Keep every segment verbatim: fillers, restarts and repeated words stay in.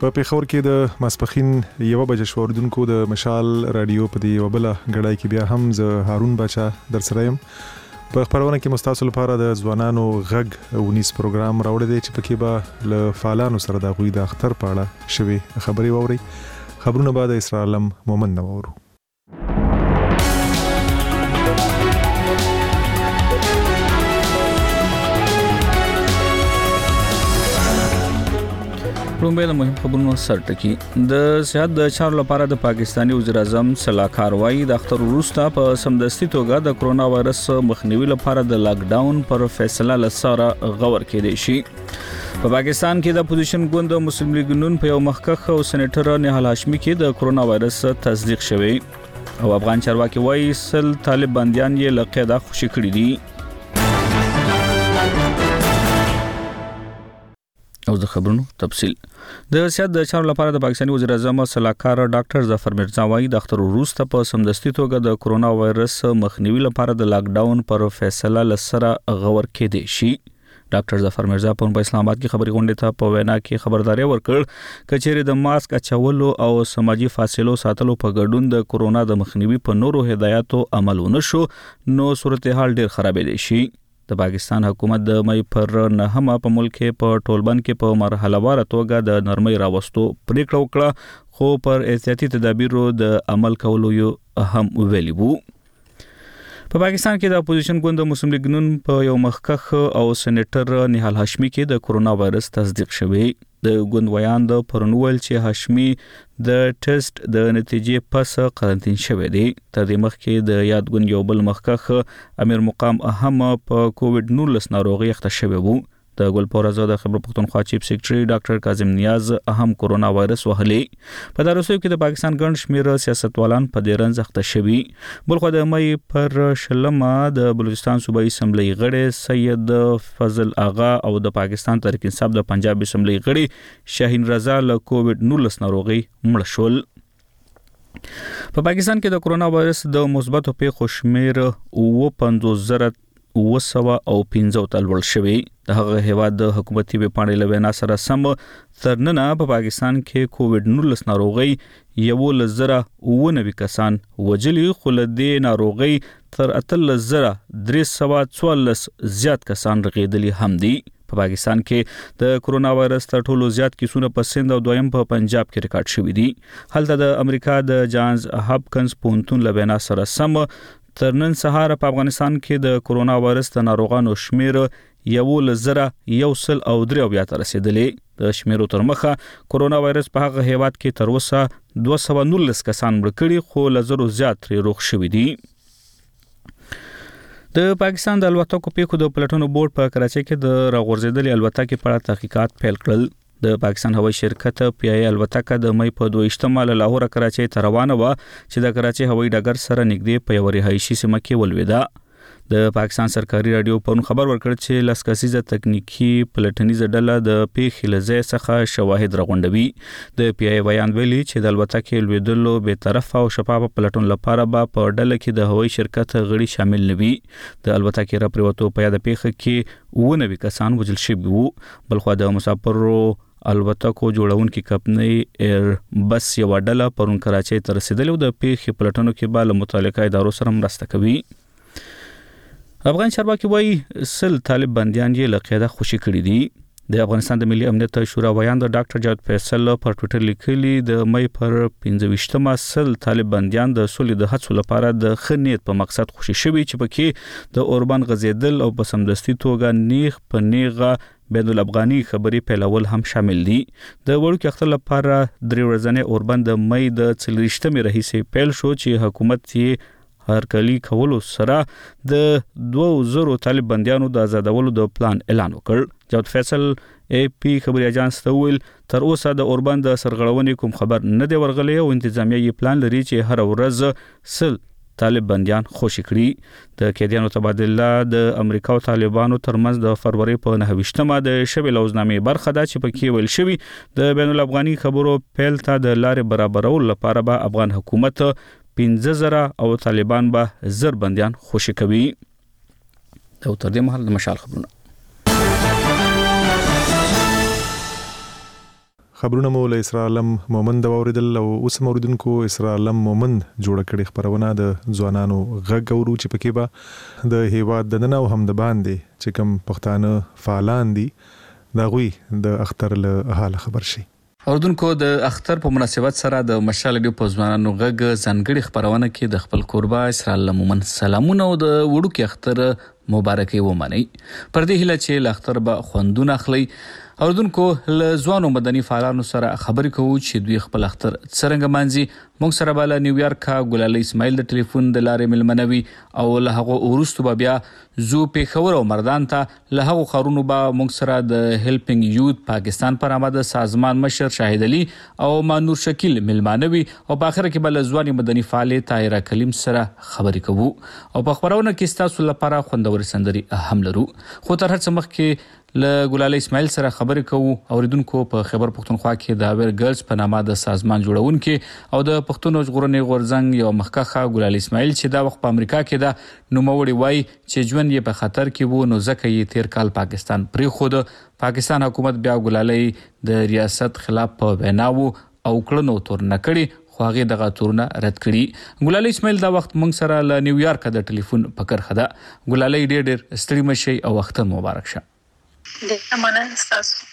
په پیښور کې د ماسپخین یو بجې شوردونکو د مشال رادیو په دی وبله غړای کې بیا هم ز هارون بچا در سره يم په خبرونه کې مستاسو لپاره د ځوانانو غږ ونیس پروګرام راوړی دی چې پکې به ل فعالانو سره د غوي د اختر په اړه شوي خبري ووري خبرونه بعد اسرائیل مومن نوورو رومبه د مهم خبرونو سرټکی د صحت د چارو لپاره د پاکستانی وزیر اعظم صلاحکار وایي د اختر وروسته په سمدستي توګه د کرونا وایرس مخنیوي لپاره د لاک ډاون پر فیصله لساره غور کېدی شي په پاکستان کې د اپوزیشن ګوند مسلم لیگ نون په یو مخکخ او سېنیټر نهال هاشمي کې د کرونا وایرس تصدیق شوی او افغان چارواکي وایي سل طالب بنديان یې لقیدا خوشی کړی دي او د خبرونو تفصیل د سیاست د چارو لپاره د پاکستاني وزیر اعظم صلاحکار ډاکټر ظفر مرزا وایي د اختر وروسته په سمدستي توګه د کرونا وایرس مخنیوي لپاره د لاک ډاون پر فیصله لسره غور کېدی شي ډاکټر ظفر مرزا په اسلام آباد کې خبري غونډه ته په وینا کې خبرداري ورکړ کچېره د ماسک اچولو او سماجی فاصلو ساتلو په ګډون د کرونا د مخنیوي په نورو هدایاتو عمل ونشو نو صورتحال ډیر خرابې دي شي د پاکستان حکومت د مې پر نهمه په ملک په ټولبند کې په مرحله وار توګه د نرمۍ راوستو پریکړه وکړه خو پر احتیاطي تدابیرو د عمل کولو یو اهم ویلي وو په پاکستان کې د اپوزیشن ګوند مسلم لیگ نون په یو مخکخ او سېنیټر نهال هاشمي کې د کرونا وایرس تصدیق شوی د ګوند ویان د پرنوول چې هاشمي د ټیسټ د نتیجې پس قرنټین شوی دی تر دې مخکې د یاد ګوند یو بل مخکخ امیر مقام اهم په کووډ نولس ناروغي اخته شوی وو د ګلپور آزاد خبر پښتونخوا چیف سیکریټري ډاکټر کاظم نیاز اهم کرونا وایرس وهلي په دروسو کې د پاکستان ګڼ شمیر سیاستوالان په دې رنځ اخته شوي بلخو د مې پر شلمه د بلوچستان صوبایي اسمبلی غړي سید فضل آغا او د پاکستان تحریک انصاف د پنجاب اسمبلی غړي شاهین رضا له کووډ نولس ناروغي مړ شول په پاکستان کې د کرونا وایرس د مثبتو پیښو شمیر او پنځوس زره وسوه او پنځه تلول شوی د هغه هیواد د حکومتي وپاڼې لوینا سره سم ترننه په پاکستان کې کووډ نولس ناروغي یو لزره او نوي کسان وجلی خلدي ناروغي تر اتل زره درې سوه څوارلس زیات کسان رغیدلی هم دي په پاکستان کې د کرونا وایرس تر ټولو زیات کیسونه په سند او دویم په پنجاب کې ریکارډ شوي دي هلته د امریکا د جانز هاپکنز پونتون لوینا سره سم تر نن سهار په افغانستان کې د کرونا وایرس د ناروغانو شمیر یو لزره یو سل او درې بیا تر رسیدلې د شمیرو تر مخه کرونا وایرس په هغه هیواد کې تر اوسه دوه سوه نولس کسان مړ کړي خو لزرو زیات ترې روغ شوي دي د پاکستان د الوتکو پیښو د پلټونو بورډ په کراچۍ کې د راغورځېدلې الوتکې په اړه تحقیقات پیل کړل د پاکستان هوایي شرکت پی ای الوتکه د مې په دویشتمه له لاهور کراچۍ ته روانه و چې د کراچۍ هوایي ډګر سره نږدې په یو رهایشي سیمه کې ولوېده د پاکستان سرکاري رادیو په خبر ورکړ چې لاس کسیزه تکنیکی پلټنیزه ډله د پیښې لځای څخه شواهد راغونډوي د پی ای بیان ویلي چې د الوتکې لویدلو به طرف او شفاف پلټون لپاره به په ډله کې د هوایي شرکت غړي شامل نوي د الوتکې را پریوتو په یاد پیښه کې و نوي کسان وژل شوي وو بلخو د مسافرو الوتکو جوړونکو کمپنۍ ایر بس یو ډله پرون کراچۍ ته رسیدلې او د پیښې پلټنو کې به له متعلقه ادارو سره مرسته کوي افغان چارواکي وایي سل طالب بنديان یې لقیدا خوشی کړی دي د افغانستان د ملي امنیت شورا ویان د ډاکټر جاوید فیصل پر ټویټر لیکلي د مې پر پنځه ویشتمه سل طالب بنديان د سولې د هڅو لپاره د خنیت په مقصد خوشی شوي چې پکې د اوربان غزیدل او په سمدستي توګه نیغ په نیغه بین الافغاني خبري پیلول هم شامل دي د وړوکی اختر لپاره درې ورځې اوربند د مې د څلورشتمې رئیسې پیل شو چې حکومت یې هرکلی کولو سره د دوه زره طالب بنديانو د آزادولو د پلان اعلان وکړ جاوید فیصل ای پی خبري اژانس ته ویل تر اوسه د اوربند د سرغړونې کوم خبر نه دی ورغلی او انتظامیه یې پلان لري چې هر ورځ سل طالب بنديان خوشی کړي د قیدیانو تبادله د امریکا او طالبانو ترمنځ د فروری په نهه د شبې لوزنامې برخه ده چې پکې ویل شوی د بین الافغاني خبرو پیل ته د لارې برابرولو لپاره به افغان حکومت پنځه زره او طالبان به زر بنديان خوشی کوي او تر دې مهال د مشال خبرونه خبرونه مو له اسراء عالم مومند اوریدل او اوس موریدونکو اسراء عالم مومند جوړ کړي خبرونه د ځوانانو غږ اورو چې پکې به د هیواد د نن او هم د باندې چې کوم پښتانه فعالان دي دا غوي د اختر له حال خبر شي. اوردونکو د اختر په مناسبت سره د مشال ډیو په ځوانانو غږ ځانګړي خبرونه کې د خپل قربا اسراء عالم مومند سلامونه او د وړو کې اختر مبارکي ومني. پر دې هله چې ل اختر به خوندونه اخلي. اوردونکو له ځوانو مدني فعالانو سره خبرې کوو چې دوی خپل اختر څرنګه مانځي. موږ سره بل نیویارک ګلالي اسماعیل د ټلیفون د لارې ملمنوي او له هغه ورستو بیا زو پیښور او مردان ته له هغه خارونو به موږ سره د هیلپینګ یوت پاکستان پر آمده سازمان مشر شاهد علي او مانور شکیل ملمنوي او په اخر کې بل ځواني مدني فعال طاهره کلیم سره خبرې کوو او په خبرونه کې تاسو لپاره خوندور سندري هم لرو. خو تر هر څه مخکې له ګلالي اسماعیل سره خبرې کوو. اوریدونکو په خبر پښتونخوا کې د اویر ګرلز په نامه د سازمان جوړونکو او د پښتون ژغورنې غورځنګ یو مخکخه ګلالي اسماعیل چې دا وخت په امریکا کې دا نوموړي وای چې ژوند یې په خطر کې وو نو ځکه یې تیر کال پاکستان پرې خود. پاکستان حکومت بیا ګلالي د ریاست خلاف په ویناو او کړنو تور نکړي خو هغه دغه تورونه رد کړي. ګلالي اسماعیل دا وخت موږ سره له نیویارک د ټلیفون پکر خده. ګلالي ډېر ډېر ستړي مشي او وخت مبارک شه. د مننه تاسو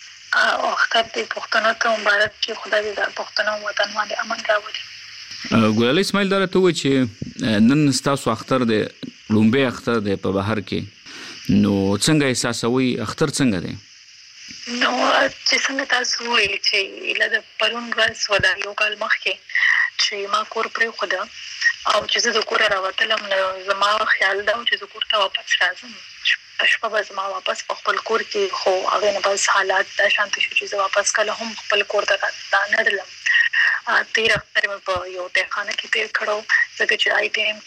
او اختر دې پښتنو ته مبارک چې خدای دې د پښتنو وطن باندې امن راوړي. ګلالي اسماعیل دا ته و چې نن تاسو اختر دې لومبه اختر دې په بهر کې نو څنګه احساسوي اختر څنګه دی؟ نو چې څنګه تاسو وایي چې له د پرون ورځ ودا یو کال مخکې چې ما کور پرې خدا او چې زه د کور راوتلم نو زما خیال دا چې زه کور ته واپس راځم. شپه به زما واپس په خپل کور کې خو هغه نه بس حالات دا شانتي شو چې زه واپس کله هم خپل کور ته راتلم. تیر اختر مې په یو ټیخانه کې تیر کړو ځکه چې آی ټایم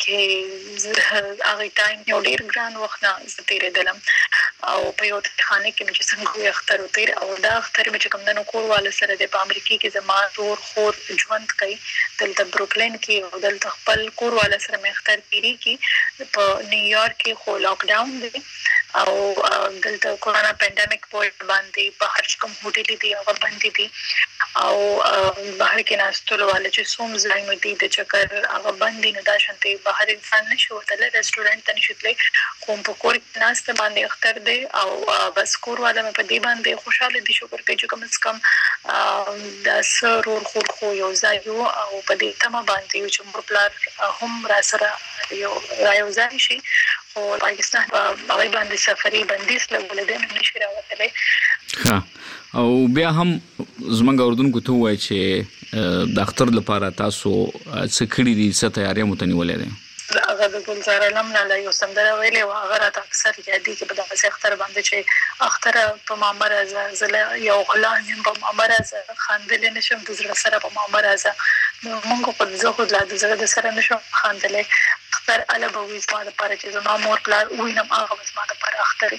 کې هغه ټایم یو ډیر ګران وخت نه زه تیرېدلم او په یو ټیخانه کې مې چې څنګه اختر تیر او دا اختر مې چې کوم د کور والا سره د امریکا کې زما تور خور ژوند کوي دلته بروکلین کې او دلته خپل کور والا سره مې اختر تیری کې په نیویارک کې خو لاک ډاون دی او دلته کورونا پینډیمک په باندې په هر کوم هوټل دي هغه باندې دي او بهر کې ناستلو والے چې سوم ځایونه دي د چکر هغه باندې نه دا شانتي بهر انسان نشو تل ریسټورانټ ته نشوتلی خو په کور کې ناست باندې اختر دی او بس کور والا مې په دې باندې خوشاله دي شکر کوي چې کوم څه کم د سرور خور خو یو ځای او په دې تمه باندې چې مور پلار هم را سره یو رايو ځای شي او پاکستان په باندې سفري بندیز لګول دي نشي راوتلی. ها او بیا هم زمونږ اردوونکو ته وایي چې د اختر لپاره تاسو څه کړي دي څه تیاری متنیولې ده؟ هغه د ګلزار علم نه یو سندره ویلې و هغه راته اکثر یادي کې په دغه اختر باندې چې اختر په مامره زله یو غلان په مامره خاندل نشم د زړه سره په مامره نو موږ په زه خو د زړه سره نشم خاندلې اختر اله به وي زما لپاره چې زما مور پلار وینم هغه زما لپاره اختر.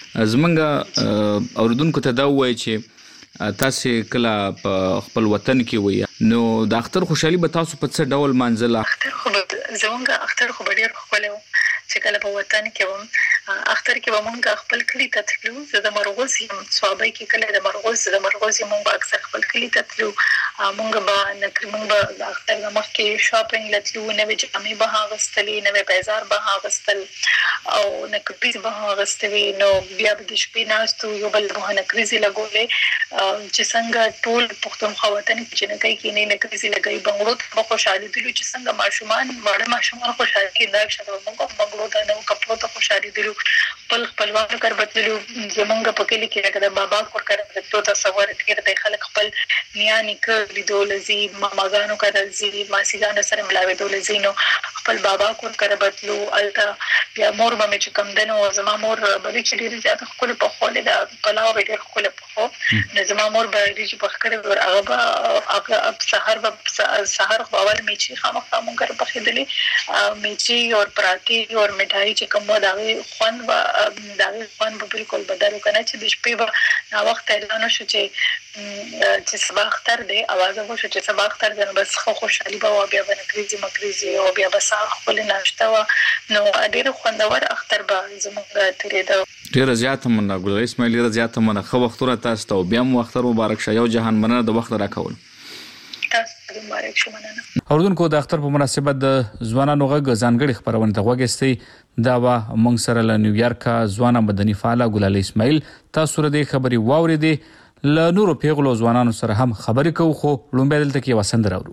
زمونږ اوردونکو ته دا وایي چې تاسو کله په خپل وطن کې وي نو د اختر خوشحالي به تاسو په څه ډول مانځله؟ اختر خو زمونږ اختر خو ډیر ښکلی و چې کله په وطن کې وم اختر کې به مونږ خپل کلي ته تلو. زه د مرغوز یم صوابۍ کې کله د مرغوز د مرغوز مونږ به اکثر خپل کلي ته تلو. مونږ به نکري مونږ به د اختر نه مخکې شاپینګ لتلو نوې جامې به اغوستلې نوې پیزار به اغوستل او نکریز به اغوستوي نو بیا به د شپې ناستو یو بل به نکریزې لګولې چې څنګه ټول پښتونخوا وطن کې چې نکای کې نه نکریزې لګوي بنګړو ته خوشحالي دلو چې څنګه ماشومان وړه ماشومان خوشحالي کېدای شي موږ بنګړو ته نو کپړو ته خوشحالي دلو خپل خپلوانو کار بدلو زمونږ په کلی کې راکړه بابا کور کار بدلو تصور کړی خلک خپل نیا نیکه لیدول زی ماماګانو کار زی ماسیګانو سره ملاوي دول زی نو خپل بابا کور کار بدلو التا بیا مور به مې کوم دنو زما مور بلې چې ډېر زیات خپل په خوله د پلاو ډېر خپل په خو نو زما مور به دې په خکړه ور هغه هغه سحر به سحر خو اول میچي خامخا مونږ په خېدلې میچي او پراتی او مټای چې کوم دا خوان و دا غوان به بالکل بدل کنه چې د شپې به نا وخت اعلان شو چې چې سبا اختر دی اواز وشو چې سبا اختر دی بس خو خوشحالي به بیا به نکریزي مکریزي او بیا به سار خپل ناشته و نو ډېر خوندور اختر به زموږ تیرېده. ډېر زیاته مننه ګل اسماعیل، ډېر زیاته مننه. ښه وختونه تاسو ته او بیا مو اختر مبارک شه. یو جهان مننه د وخت راکول. تاسو مبارک شه. مننه. اوردونکو د اختر په مناسبت د ځوانانو غږ ځانګړي خبرونه ته وګورئ. دا وا موږ سره له نیویارک ځوان مدني فعال ګل اسماعیل تاسو سره د خبري واوریدې. له نورو پیغلو ځوانانو سره هم خبرې کوو، خو لومبه دلته کې وسند راوړو.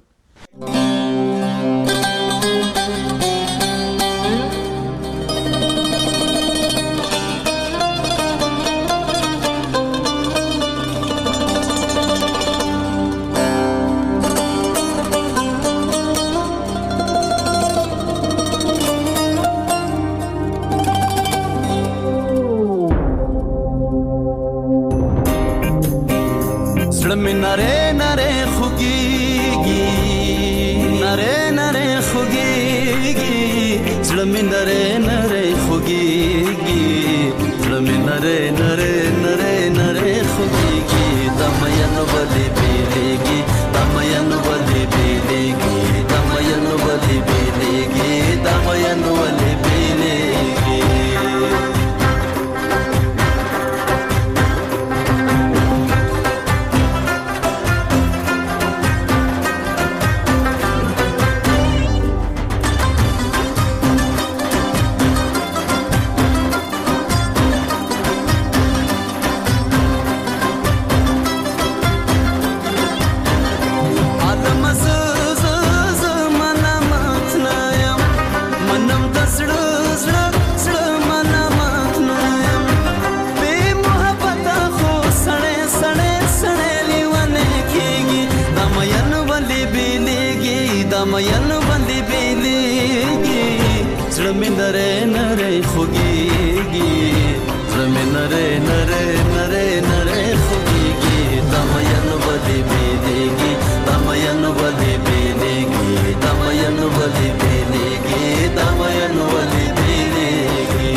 نره نره خوگیگی نره نره خوگیگی زلمی نره نره خوگیگی زلمی نره نره نره نره خوگیگی دمایانو بلی بیلیگی دمایانو بلی بیلیگی دمایانو بلی بیلیگی دمایانو بلی بیلیگی دمایانو باندې بیلیږي زړه مې نری نری خوږیږي زړه مې نری نری نری نری خوږیږي دمایانو باندې بیلیږي دمایانو باندې بیلیږي دمایانو باندې بیلیږي دمایانو باندې بیلیږي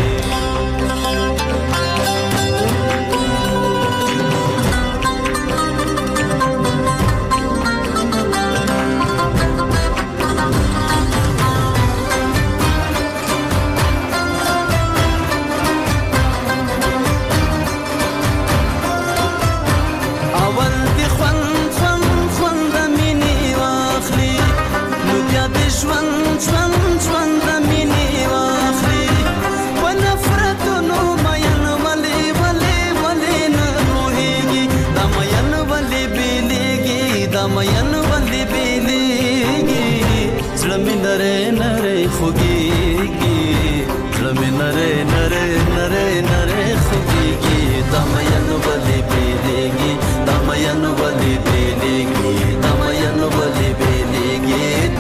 دمایانو باندې بیلیږي زړه مې نری نری خوږیږي زړه مې نری نری نری نری خوږیږي دمایانو باندې بیلیږي دمایانو باندې بیلیږي دمایانو باندې بیلیږي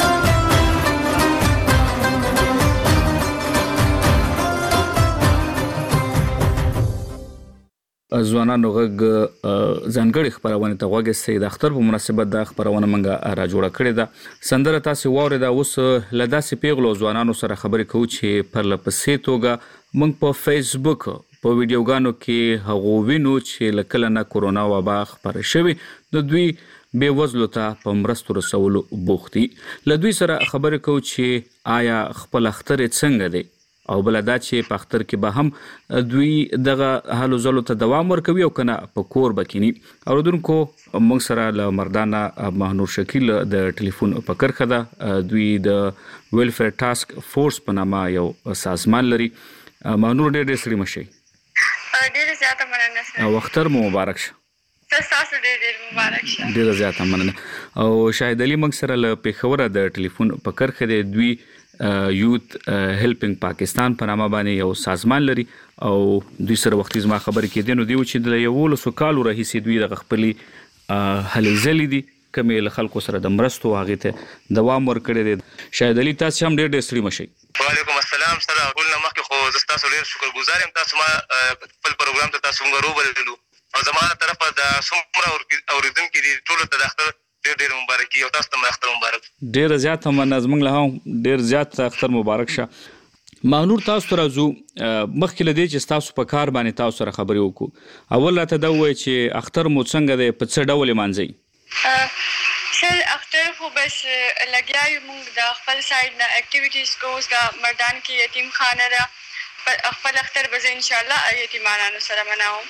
ځوانانو غږ ځانګړي خبرونه ته وګورئ. د اختر په مناسبت د خبرونه منګه را جوړه کړې ده. سندره تاسو واورئ. دا اوس لداسې پیغلو ځوانانو سره خبرې کوو چې پر لپسې توګه موږ په فیسبوک په ویډیوګانو کې هغه وینو چې لکه نه کورونا وبا خبر شوی د دوی بے وزلو ته په مرستو رسولو بوختي. له دوی سره خبرې کوو چې آیا خپل اختر څنګه دی او بل دا چې په اختر کې به هم دوی دغه حالو زلو ته دوام ورکوي او کنه په کور بکینی. اوردونکو موږ سره له مردانه مهنور شکیل د ټلیفون په کرخه ده. دوی د ویلفیر ټاسک فورس په نامه یو سازمان لري. مهنور ډېر ډېر سړي مشي. ډېر زیاته مننه سره. او اختر مو مبارک شه. تاسو ډېر ډېر مبارک شه. ډېر زیاته مننه. او شاهد علي موږ سره له پیښور د ټلیفون په کرخه دی. دوی یوت هیلپینګ پاکستان په نامه باندې یو سازمان لري او دوی سره وختي زما خبرې کې دي نو دی چې د یو لسو کالو راهیسې دوی د خپلې هلې ځلې دي کومې له خلکو سره د مرستو هغې ته دوام ورکړی دی. شاهد علي تاسو هم ډېر ډېر ستړي مشئ. وعلیکم السلام سره ټول نه مخکې خو زه ستاسو ډېر شکرګزار یم. تاسو ما خپل پروګرام ته تاسو موږ روبللو او زما له طرفه د څومره اورېدونکي دي ټولو ته د اختر ډېر ډېر مبارک او تاسو ته اختر مبارک. ډېر زیات مننه. زموږ له هم ډېر زیات اختر مبارک شه. مانور تاسو راځو مخکې لدی چې تاسو په کار باندې تاسو سره خبرې وکړو اول راته دا وایي چې اختر مو څنګه دی په څه ډول مانځي سر اختر خو بس لګیا یو موږ د خپل سایډ نه اکټیویټیز کوو د مردان کې یتیم خانه ده خپل اختر به ان شاء الله یتیمانو سره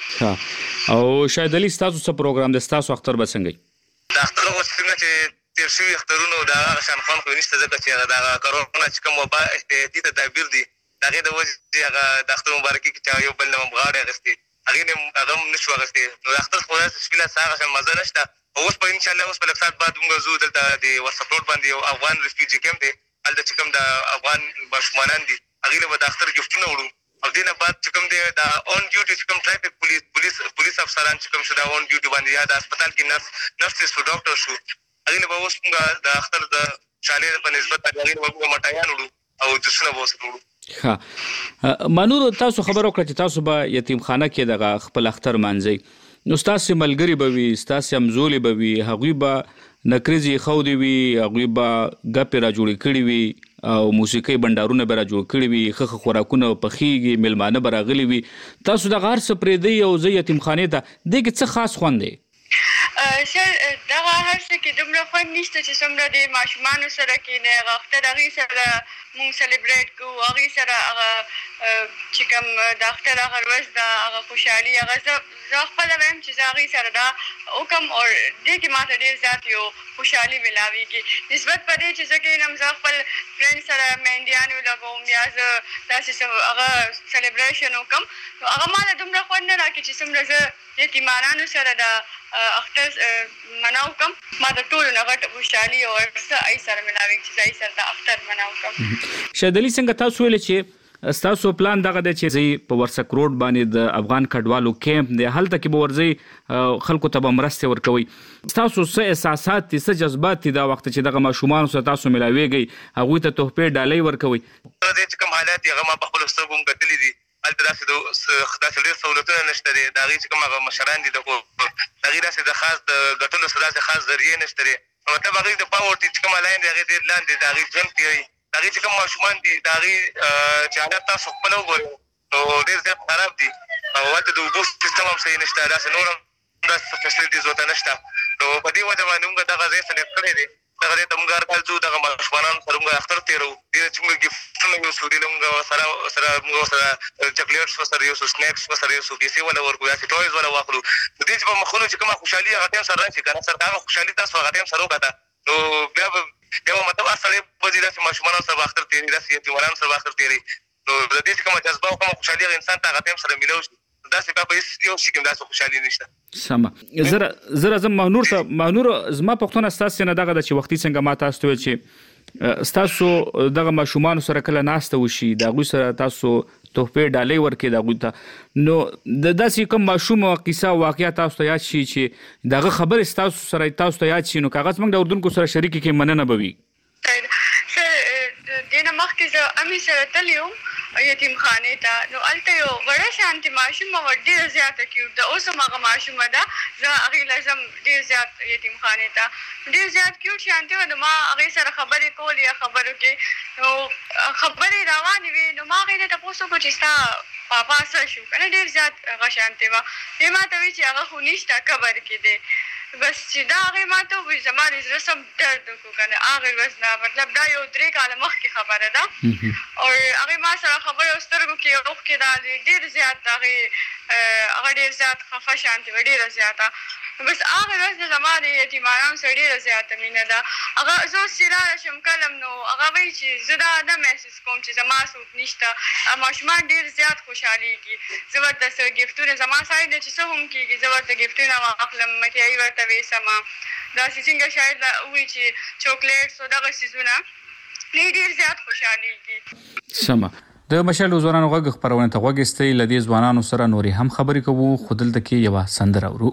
مناوم او شاید علي تاسو څه پروګرام د تاسو اختر به څنګه د اختر خو څنګه چې تیر شوي اخترونو د هغه شان خوند خو نشته ځکه چې هغه د کرونا چې کوم وبا احتیاطي تدابیر دي د هغې د وجې چې هغه د اختر مبارکي کې چا یو بل نه غاړې اخیستې هغې نه هغه هم نشو اخیستې نو د اختر خو داسې شپېله څه هغه شان مزه نشته او اوس به انشاءالله اوس په لږ ساعت بعد موږ ځو دلته د واتساپ روډ باندې یو افغان ریفیوجي کیمپ دی هلته چې کوم د افغان ماشومانان دي هغې له به د اختر ګفټونه وړو او دې نه بعد چې کوم دی د اون ډیوټي چې کوم ټرافیک پولیس پولیس پولیس افسران چې کوم شو د اون ډیوټي باندې یا د هسپتال کې نرس نرسز شو ډاکټر شو هغې نه به اوس موږ د اختر د شالې په نسبت هغې نه به موږ مټایان وړو او جوسونه به ورسره وړو ښه مانور تاسو خبر وکړه چې تاسو به یتیم خانه کې دغه خپل اختر مانځئ نو ستاسې ملګري به وي ستاسې همزولې به وي هغوی به نکریزې ښودې وي هغوی به ګپې را جوړې کړي وي او موسیقۍ بنډارونه به را جوړ کړي وي ښه ښه خوراکونه پخیږي میلمانه به راغلي وي تاسو دغه هر څه پرېږدئ او زه یتیم خانې ته دې کې څه خاص خوند دی سر دغه هر څه کې دومره خوند نشته چې څومره د ماشومانو سره کېنئ هغه اختر هغې سره مونږ سلیبریټ کوو هغې سره هغه چې کوم د اختر هغه ورځ ده هغه خوشحالي هغه زه زه خپله وایم چې زه هغې سره دا وکړم او دې کې ما ته ډېر زیات یو خوشحالي میلاویږي نسبت په دې چې زه کښېنم زه خپل فرینډ سره مهندیانې ولګوم یا زه داسې هغه سلیبریشن وکړم نو هغه ما ته دومره خوند نه راکړي چې څومره زه یتیمانانو سره د اختر مناو کم ما د ټولو نه غټه خوشحالي او څه ای سره ملاویږي چې زه ای سره د اختر مناو کم شاید علي څنګه تاسو ویلې چې ستاسو پلان دغه دی چې زه په ورسک روډ باندې د افغان کډوالو کیمپ دی هلته کې به ورځئ خلکو ته به مرستې ورکوئ ستاسو څه احساسات دي څه جذبات دي دا وخت چې دغه ماشومانو سره تاسو ملاویږئ هغوی ته تحفې ډالۍ ورکوئ چې کوم حالات دي هغه ما په خپلو سترګو هم کتلي دي هلته داسې داسې ډېر سهولتونه نشته دی د هغې چې کوم هغه مشران دي د د هغې داسې د خاص د ګټلو څه داسې خاص ذریعې نشته دی مطلب هغې د پاورټي چې کوم لاین دی هغې ډېر لاندې د هغې ژوند تېروي د هغې چې کوم ماشومان دي د هغې چې حالت تاسو خپله وګورئ نو ډېر زیات خراب دي او هلته د اوبو سیستم هم صحیح نشته داسې نور هم داسې فیسلیټیز ورته نشته نو په دې وجه باندې موږ دغه ځای سلیکټ کړی دی دغه ځای ته موږ هر کال ځو دغه ماشومانانو سره موږ اختر تېروو دې چې موږ ګفټونه یوسو دې له موږ سره سره موږ ورسره چاکلیټس ورسره یوسو سنیکس ورسره یوسو پیسې وله ورکړو داسې ټویز وله واخلو نو دې چې په مخونو چې کومه خوشحالي هغه ټایم سره راشي که نه سر هغه خوشحالي تاسو هغه ټایم سره وکړه نو بیا به بیا به مطلب هر سړی به ځي داسې ماشومانو سره به اختر تېروي داسې یتیمانانو سره به اختر تېروي نو د دې چې کومه جذبه او کومه خوشحالي هغه انسان ته هغه ټایم سره میلاو شي داسې بیا په هېڅ یو شي کې هم داسې خوشحالي نشته سمه زه راځم مهنور ته مهنور زما پوښتنه ستاسې نه دغه ده چې وختي څنګه ما تاسو ته ویل چې ستاسو دغه ماشومانو سره کله ناسته وشي د هغوی سره تاسو تحفې ډالۍ ورکړئ د هغوی ته نو د داسې کوم ماشوم قصه واقعه تاسو ته یاد شي چې د هغه خبرې ستاسو سره تاسو ته یاد شي نو که هغه زموږ د اردونکو سره شریکې کړئ مننه به وي دې نه مخکې زه امې سره تللی وم یتیم خانې ته نو هلته یو وړه شانتې ماشومه وه ډېره زیاته کیوټ ده اوس هم هغه ماشومه ده زه هغې له ځم ډېر زیات یتیم خانې ته ډېر زیات کیوټ شانتې وه نو ما هغې سره خبرې کولې یا خبرو کې نو خبرې روانې وې نو ما هغې نه تپوس وکړو چې ستا پاپا څه شو که نه ډېر زیات هغه شانتې وه ویې ما ته وایي چې هغه خو نشته قبر کې دی بس چې دا هغې ما ته ووایي زما د زړه سم درد وکړو که نه هغې ورځ نه مطلب دا یو درې کاله مخکې خبره ده او هغې ما سره خبرې او سترګو کې اوښکې راغلې ډېر زیات هغې هغه ډېر زیات خفه شانتې وه ډېره زیاته بس هغه ورځ نه زما د یتیمانانو سره ډېره زیاته مینه ده هغه زه اوس چې راله شم کله نو هغه وایي چې زه دا نه محسوس کوم چې زما څوک نشته ماشومان ډېر زیات خوشحالېږي زه ورته څه ګفټونه زما سایډ نه چې څه هم کېږي زه ورته ګفټونه واخلم مټیایي ورته ویسمه داسې څنګه شاید وایي چې چاکلیټس او دغه څیزونه ډېر زیات خوشحالېږي سمه د مشال ځوانانو غږ خپرونې ته غوږ ایستی له دې ځوانانو سره نورې هم خبرې کوو خو دلته کې یوه سندره اورو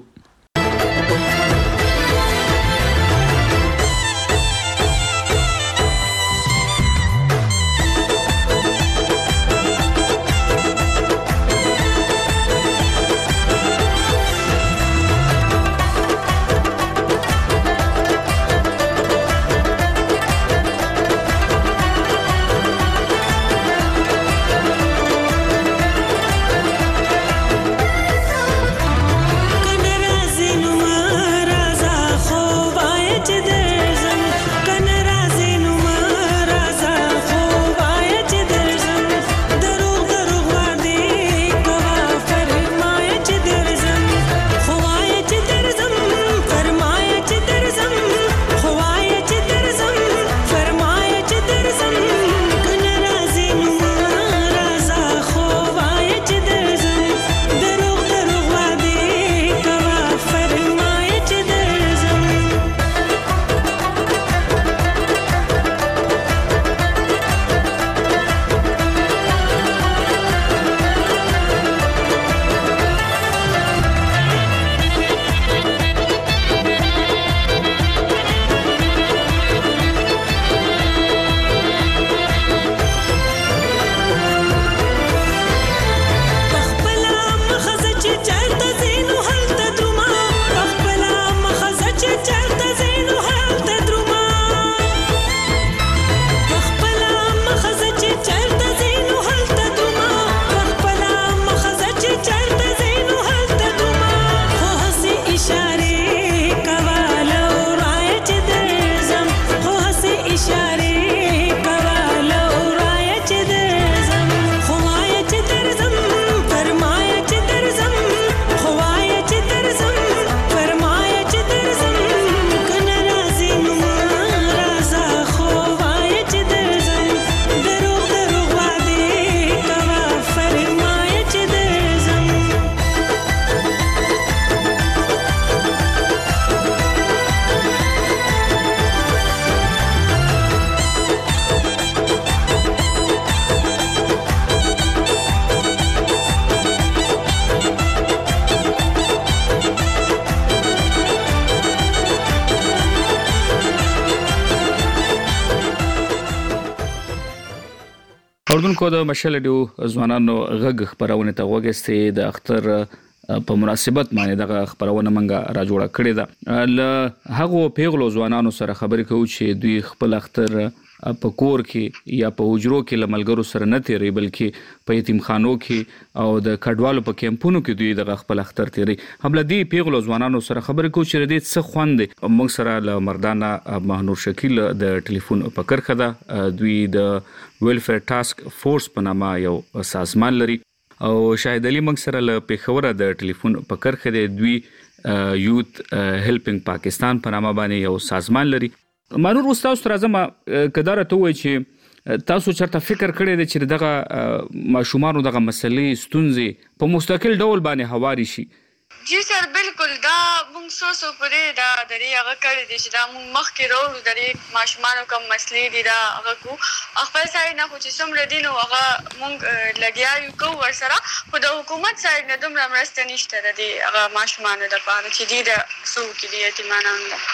اوردونکو د مشال ډیو ځوانانو غږ خبرونه ته وګستې د اختر په مناسبت باندې دغه خبرونه منګه را جوړه کړې ده. له هغو پیغلو ځوانانو سره خبرې کوو چې دوی خپل اختر په کور کې یا په حجرو کې له ملګرو سره نه تیری بلکې په یتیمخانو کې او د کډوالو په کیمپونو کې دوی دغه خپل اختر تیری. هم له دې پیغلو ځوانانو سره خبرې کوو چې دې څه خوند موږ سره له مردانه مهنور شکیل د ټلیفون په کرخه ده. دوی د ویلفیر ټاسک فورس په نامه یو سازمان لري او شاهد علي موږ سره له پیښور د ټلیفون په کرخه دی. دوی یوت هیلپینګ پاکستان په نامه باندې یو سازمان لري. مانور استاد راځم کدار ته وای چې تاسو چرته فکر کړی دی چې دغه ماشومان دغه مسلې ستونزې په مستقل ډول باندې هواري شي؟ جی سر بالکل دا مونږ سوسو پرې دا د دې هغه کړی دی چې دا مونږ مخکې وروړو د دې ماشومانو کوم مسلې دي دا هغه کو خپل سایډ نه خو چې څومره دي نو هغه مونږ لګیا یو کوو ورسره خو د حکومت سایډ نه دومره مرسته نشته د دې هغه ماشومانو دپاره چې دي د څوک دي یتیمانان ده.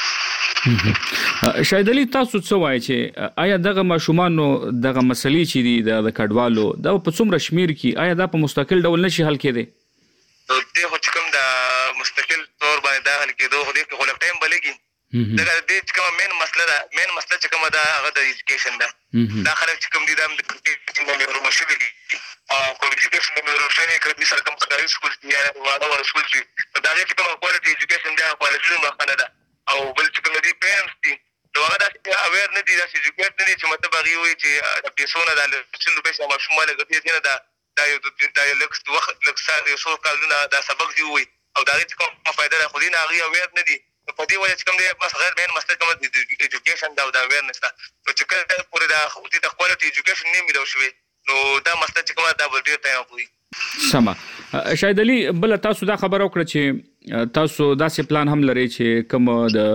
شاهد علي تاسو څه وایي چې آیا دغه ماشومانو دغه مسلې چې دي د کډوالو دا په څومره شمیر کې آیا دا په مستقل ډول نشي حل کېدی؟ دې خو چې کوم د مستقل طور باندې دا حل کېدو خو دې کې خو لږ ټایم به لګي. دغه دې چې کومه مین مسله ده مین مسله چې کومه ده هغه د ایجوکیشن ده. دا خلک چې کوم دي دا د ایجوکیشن نه محروم شوي دي او کوالیفیکیشن نه محروم شوي کړي سره کوم سرکاري سکول دي یا واړه واړه سکول دي دا چې کومه کوالټي ایجوکیشن ده کوالټي مخانه ده او بل چې کوم دي پیرنټس دي نو هغه دا اویر نه دي دا ایجوکیټ نه دي چې مطلب هغه وي چې د پیسو نه د څلور پیسې ماشوم مال غوښتي دي نه دا دا یو دا یو لکس وخت لکس یو څو کالونه دا سبق دی وي او دا چې کوم فائدہ خو دې نه هغه اویر نه دي په دې وجه چې کوم دی بس غیر بین مسله کوم د ایجوکیشن دا دا اویرنس دا چې کله پورې دا خو دې د کوالټي ایجوکیشن نه ملو شوی نو دا مسله چې کومه دا بل ډیر ټایم کوي. سما شاهد علي بل تاسو دا خبر وکړه چې تاسو داسې پلان هم لري چې کوم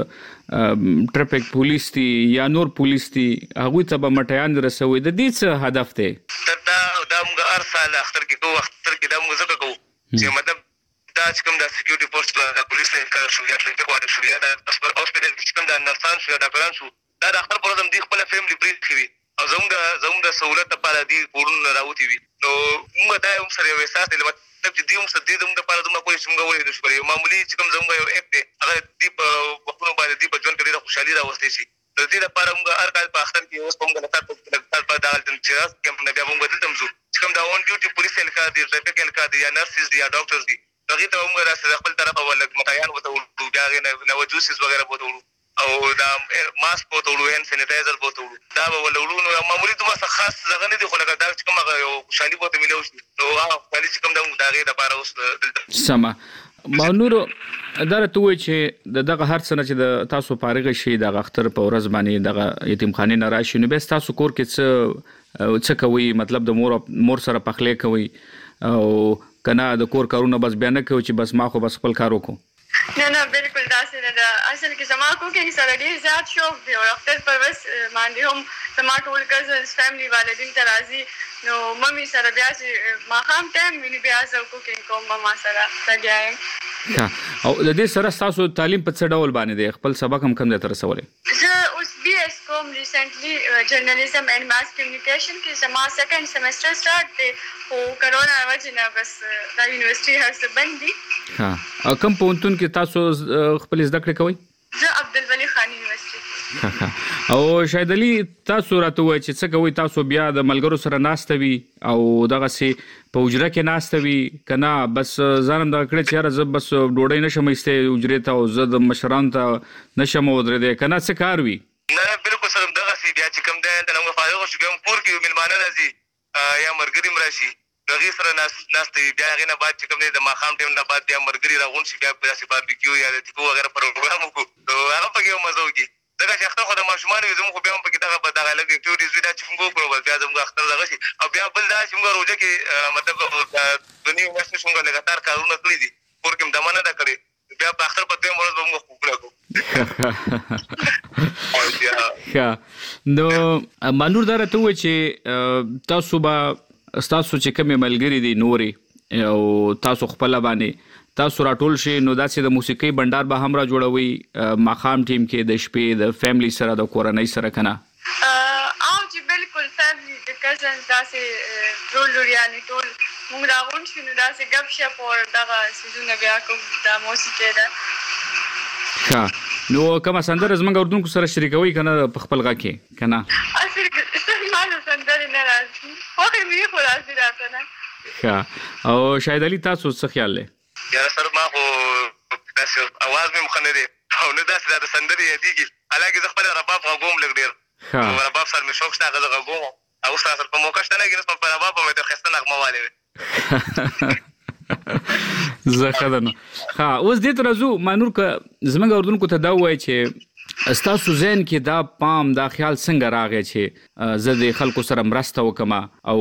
د ټریفیک پولیس دي یا نور پولیس دي هغه ته به مټیان رسوي د دې څه هدف دی؟ دا دا موږ هر سال اختر کې کوو اختر کې دا موږ زکه کوو چې مطلب دا چې کوم د سکیورټي پوسټ د پولیس نه کار شو یا ټریفیک واټ شو یا د هسپتال کې کوم د نرسان شو یا ډاکټران شو دا د اختر پروګرام دی خپل فیملی بریف کوي او زموږ زموږ د سہولت لپاره دی کورونه راوتی وي نو موږ دا هم سره یو احساس دی مطلب چې دی هم سره دی زموږ لپاره زموږ کولی چې موږ ولې نشو کولی معمولی چې کوم زموږ یو اکټ دی هغه دی په وختونو باندې دی په ژوند کې ډېره خوشحالي راوستی شي د دې لپاره موږ هر کال په اختر کې اوس په موږ لپاره په دغه چې راز کې موږ بیا موږ دلته ځو چې کوم دا اون ډیوټي پولیس الکا دی ټریفیک الکا دی یا نرسز دی یا ډاکټرز دی هغې ته موږ راسره خپل طرفه ولږ متعین ورته وړو بیا هغې نه جوسز وغیره به ورته وړو او دا ماسک به ورته وړو هینډ سینیټایزر به ورته وړو دا به ورله وړو نو معمولي دومره خاص دغه نه دي خو لکه دا چې کوم هغه یو خوشحالي به ورته میلاو شي نو هغه خوشحالي چې کوم ده د هغې دپاره اوس دلته سمه مانورو دا راته ووایي چې د دغه هر څه نه چې د تاسو فارغه شي دغه اختر په ورځ باندې دغه یتیمخانې نه راشي نو بیا ستاسو کور کې څه څه کوئ مطلب د مور مور سره پخلی کوئ او کنه د کور کارونه بس بیا نه کوي چې بس ما خو بس خپل کار وکړو؟ نه نه بالکل داسې نه ده اصل کې زما کوکینګ سره ډېر زیات شوق دی او اختر پر ورځ باندې هم زما ټول کزنز فیملی والدین ته راځي نو ممي سره بیا چې ماښام ټایم وي نو بیا زه کوکینګ کوم مما سره لګیا یم. او د دې سره ستاسو تعلیم په څه ډول باندې دی خپل سبق هم کوم ځای ته رسولی؟ زه اوس بی ایس کوم ریسنټلی جرنالیزم اینڈ ماس کمیونیکیشن کې زما سیکنډ سیمسټر سٹارټ دی خو کرونا وجې نه بس دا یونیورسټي هر څه بند دي. ها کوم پوهنتون کې تاسو خپل زده کړې کوئ؟ زه عبدالولي خان یونیورسټي. او شاهد علي تاسو راته وایئ چې څه کوئ تاسو بیا د ملګرو سره ناسته وي او دغسې په حجره کې ناسته وي که نه بس ځان هم دغه کړی چې یاره زه بس ډوډۍ نشم ایستی حجرې ته او زه د مشرانو ته نشم ودرېدی که نه څه کار وي؟ نه بالکل سر دغسې بیا چې کوم دی هلته نه موږ فارغ شو بیا هم کور کې مېلمانه راځي یا ملګري هم راشي هغې سره ناسته وي بیا هغې نه بعد چې کوم دی د ماښام ټایم نه بعد بیا ملګري راغونډ شي بیا داسې باربیکیو یا د تیکو وغیره پروګرام وکړو نو هغه پکې یو مزه وکړي ځکه چې اختر خو د ماشومانو وي زموږ خو بیا هم پکې دغه به دغه لږ اکټیویټیز وي دا چې موږ وکړو بس بیا زموږ اختر دغه شي او بیا بل دا چې موږ روژه کې مطلب دوه نیم میاشتې شو موږ لګاتار کارونه کړي دي کور کې هم دمه نه ده کړې بیا په اختر په دویم ورځ به موږ خوبونه کوو. نو مانور دا راته ووایي چې تاسو به ستاسو چې کومې ملګري دي نورې او تاسو خپله باندې تاسو راټول شي نو داسې د موسیقۍ بنډار به هم را جوړوي ماښام ټیم کې د شپې د فیملی سره د کورنۍ سره که نه؟ او چې بالکل فیملی د کزنز داسې ټول لوریانې ټول موږ راغونډ شو نو داسې ګپ شپ او دغه څیزونه بیا کوم دا موسیقي ده. ښه نو کومه سندره زموږ اردوونکو سره شریکوي که نه په خپل غږ کې که نه؟ اصل ما له سندرې نه راځي خوښې مې خو راځي راته نه. ښه او شاهد علي تاسو څه خیال دی؟ یاره سر ما خو داسې اواز مې ښه نه دی او نه داسې دا د سندرې یادېږي حالانکې زه خپل رباب غږوم لږ ډېر رباب سره مې شوق شته هغه زه غږوم او اوس سره په موقع شته نه کېږي په رباب به مې ډېر ښایسته نغمه والې وې. زه ښه ده نو. ښه اوس دې ته راځو مانور که زموږ اردوونکو ته دا ووایي چې ستاسو ذهن کې دا پام دا خیال څنګه راغی چې زه د خلکو سره مرسته وکړم او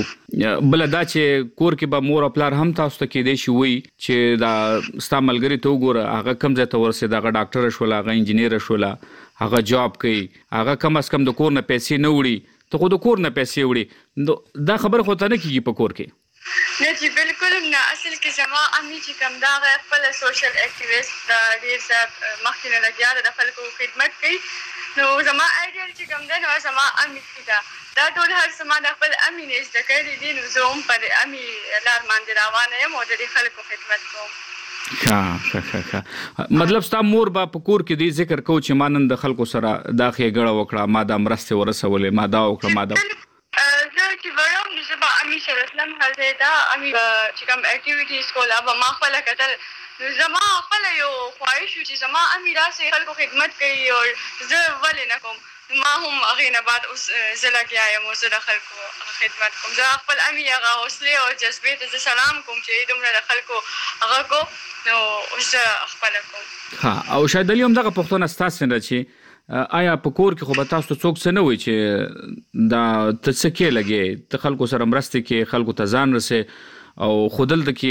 بله دا چې کور کې به مور او پلار هم تاسو ته کېدی شي وایي چې دا ستا ملګري ته وګوره هغه کوم ځای ته ورسېد هغه ډاکټره شوله هغه انجینیره شوله هغه جاب کوي هغه کم از کم د کور نه پیسې نه وړي ته خو د کور نه پیسې وړي دا خبره خو ته نه کېږي په کور کې؟ نه چې بالکل نه اصل کې زما امي چې کوم دا هغه خپله سوشل اکټیویسټ ده ډېر زیات مخکې نه لګیا ده د خلکو خدمت کوي نو زما آیډیل چې کوم دی نو زما امي ده دا ټول هر څه ما د خپل امي نه زده کړي دي نو زه هم پر امي لار باندې روانه یم او د دې خلکو خدمت کوم. ښه ښه ښه ښه مطلب ستا مور به په کور کې دې ذکر کوو چې ما نن د خلکو سره دا ښېګړه وکړه ما دا مرستې ورسولې ما دا وکړه ما دا زه چې وړم نو زه به امي سره تلم هلته دا امي به چې کوم اکټیویټیز کوله به ما خپله کتل نو زما خپله یو خواهش و چې زما امي داسې خلکو خدمت کوي او زه ولې نه کوم ما هم هغې نه بعد اوس زه لګیا یم او زه د خلکو خدمت کوم زه خپل امي هغه حوصلې او جذبې ته زه سلام کوم چې دومره د خلکو هغه کو نو اوس زه خپله کوم. ها او شاید علي هم دغه پوښتنه ستاسې نه چې آیا په کور کې خو به تاسو ته څوک څه نه وایي چې دا ته څه کې لګې ته خلکو سره مرستې کې خلکو ته ځان رسې او خو دلته کې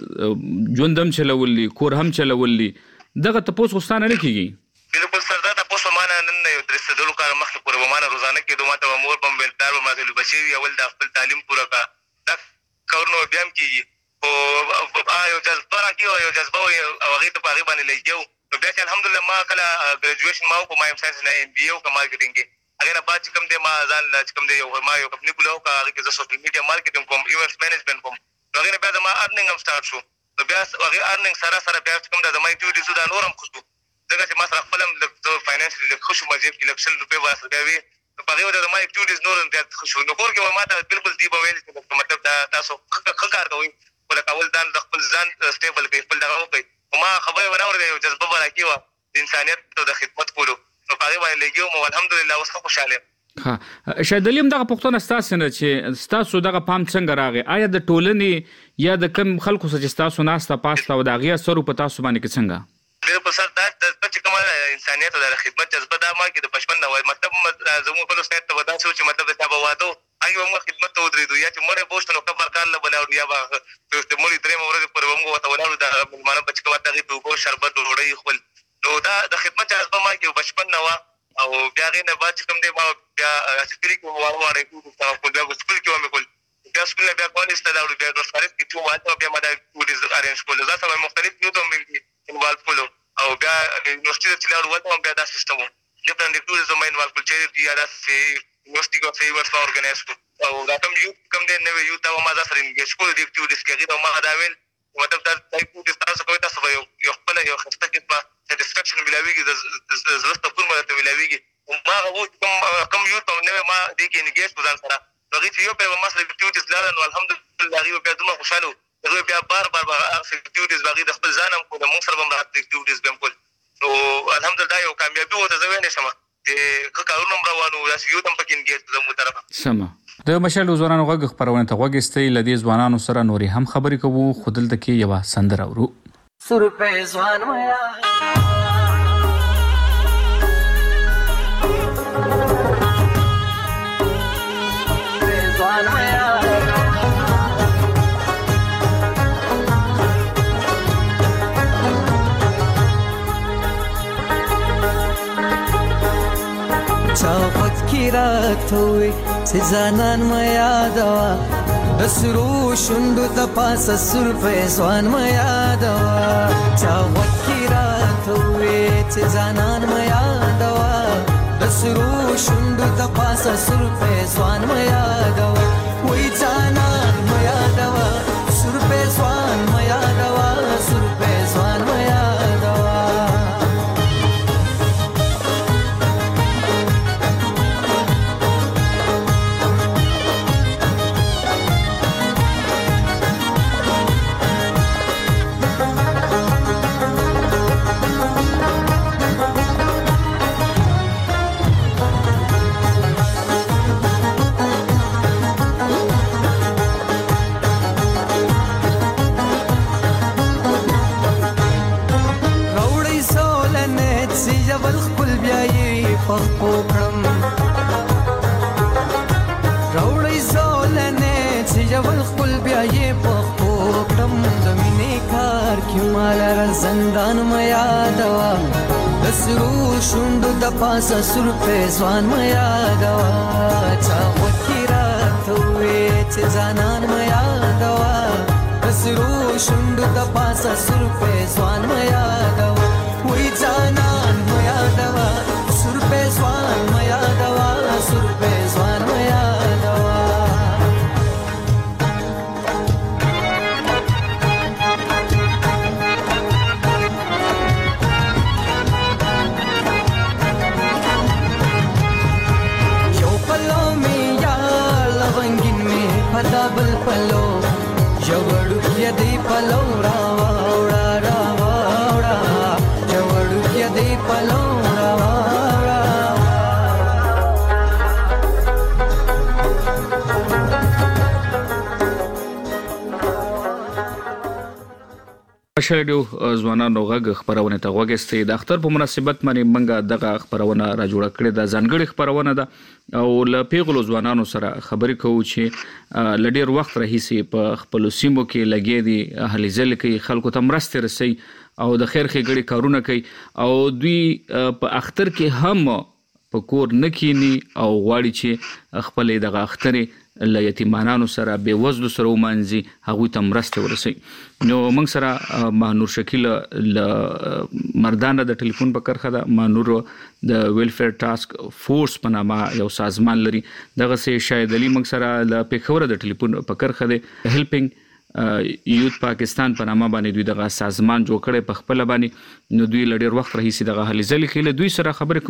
ژوند هم چلول دي کور هم چلول دي دغه تپوس خو ستا نه نه کېږي؟ بالکل سر دا تپوس به ما نه نن یو د رسېدلو کار مخکې پورې به ما نه روزانه کېدو ما ته به مور به م ویل پلار به ما ته ویل بچې وي اول دا خپل تعلیم پوره کړه دا کارونه به بیا هم کېږي خو یو جذبه راکېږي او یو جذبه وي او هغې ته په هغې باندې لګیا وو نو بیا چې الحمدلله ما کله ګریجویشن ما وکړو ما ایم ساینس نه ایم بي اے وکړه مارکیټینګ کې هغې نه بعد چې کوم دی ما ځان چې کوم دی ما یو کمپني کوله وکړه هغې کې زه سوشل میډیا مارکیټینګ کوم ایونټس مینجمنټ کوم نو هغې نه بیا زما ارننګ هم سټارټ شو نو بیا هغې ارننګ سره سره بیا چې کوم دی زما اکټیویټیز دا نور هم ښه شو ځکه چې ما سره خپل هم لږ فاینانشلي لږ ښه شو ما جیب کې لږ شل روپۍ به راسره بیا وي نو په هغې وجه زما اکټیویټیز نور هم زیات ښه شو نو کور کې به ما ته بالکل دي به ویل چې مطلب دا تاسو ښه کار کوئ خو لکه اول ځان د خپل ځان سټیبل کوئ خپل دغه وکړئ خو ما خبرې به نه اورېده یو جذبه به راکې وه د انسانیت او د خدمت کولو نو په هغې باندې لګیا وم او الحمدلله اوس ښه خوشحاله یم. ها شاید علي هم دغه پوښتنه ستاسې نه چې ستاسو دغه پام څنګه راغی آیا د ټولنې یا د کوم خلکو سره چې ستاسو ناسته پاسته او د هغې اثر په تاسو باندې کې څنګه؟ بالکل سر دا جذبه چې کومه انسانیت او د خدمت جذبه دا ما کې د بچپن نه وایي مطلب زموږ خپل استاد ته به داسې و چې مطلب د چا به واده و هغې به موږ خدمت ته ودرېدو یا چې مړی به وشته نو قبر کار له به لاړو یا به مړي درېیمه ورځې پورې به موږ ورته ولاړو د مېلمانه به چې کومه هغې ته اوبه شربت ډوډۍ خپل نو دا د خدمت جذبه ما کې بچپن نه وه او بیا هغې نه بعد چې کوم دی ما بیا کلي کې واړه واړه بیا به سکول کې ومې کول بیا سکول نه بیا کالج ته لاړو بیا نورس کالج کې چې وم هلته بیا ما دا اکټیویټیز ارینج کولو ځان سره مختلف یوت هم انوالو کولو او بیا یونیورسټي ته چې لاړو هلته هم بیا دا سیسټم و ډفرنټ اکټیویټیز هم انوالو کړو چیریټي یا داسې یونیورسټي کې ورسره ایونټس ما ارګنایز کړو او دا کوم یوت کوم دی نوی یوت ته ما ځان سره انګیج کولو د اکټیویټیز کې هغې ته ما دا ویل مطلب دا اکټیویټیز تاسو کوئ تاسو به یو خپله یو ښایسته قسمه سیټسفیکشن ملاویږي د زړه سکون به درته ملاویږي ما هغه و کوم کوم یوت او نوی ما دې کې انګیج کړو ځان سره نو هغې چې یو بیا به ما سره اکټیویټیز لاړه نو الحمدلله هغې به بیا دومره خوشحاله وو هغې بیا بار بار به هغه اکټیویټیز به هغې د خپل ځان هم کول د مونږ سره به هم راته اکټیویټیز به هم کول نو الحمدلله یو کامیابي ورته زه ویلی شم چې ښه کارونه هم روان وو داسې یوت هم پکې انګیج کړو زموږ طرفه. سمه د مشال ځوانانو غږ خپرونې ته غوږ ایستی له دې ځوانانو سره نورې هم خبرې کوو خو دلته کې یوه سندره اورو. سروپې ځوان میا ځوان میا چاوت کی راتوي چې ځانان ما یادوا د سرو شوندو د پاسه سر په ځوان ما یادوا چاوت کی راتوي چې ځانان ما یادوا د دسرو شوندو د پاسه سر په ځوان ما یادوا وای ځانان ما یادوا سر په ځوان ما یادوا سر په ځوان ما یادوا پخپو کړم راوړی زولنه چې جوړ خپل بیا یې پخپو کړم د مینې کار کې مال را زندان ما یادوا دسرو شوندو د پاسه سر په ځوان ما یادوا چا وکیرا ته وې چې ځانان ما یادوا دسرو شوندو د پاسه سر په ځوان ما یادوا وې ځانان ما یادوا سر په ځوان ما یادوا سر په ځوان ما یادوا یو پلو می یا لونګین می پدا بل پلو جوړو کې دی پلو را وړا را وړا جوړو کې دی پلو شریډیو ځوانانو غږ خبرونه ته وګستې د اختر په مناسبت باندې منګه دغه خبرونه را جوړ کړې د ځانګړي خبرونه ده او ل پیغلو ځوانانو سره خبرې کوو چې لډیر وخت راهیسي په خپل سیمو کې لګې دي اهلي ځل کې خلکو ته مرسته رسي او د خیر ښېګړې کارونه کوي او دوی په اختر کې هم په کور نه کینی او غواړي چې خپل دغه اخترې ل یتیمانانو سره به وزلو سره ومانځي هغه ته مرسته ورسي نو موږ سره مانور شکیل ل مردانه د ټلیفون په کرخه ده مانور د ویلفیر ټاسک فورس په نامه یو سازمان لري دغه سه شاید علي موږ سره ل پیښور د ټلیفون په کرخه ده هیلپینګ یوت پاکستان په نامه باندې دوی دغه سازمان جوړ کړي په خپل باندې نو دوی لډیر وخت راهیسي دغه حل ځل کې دوی سره خبرې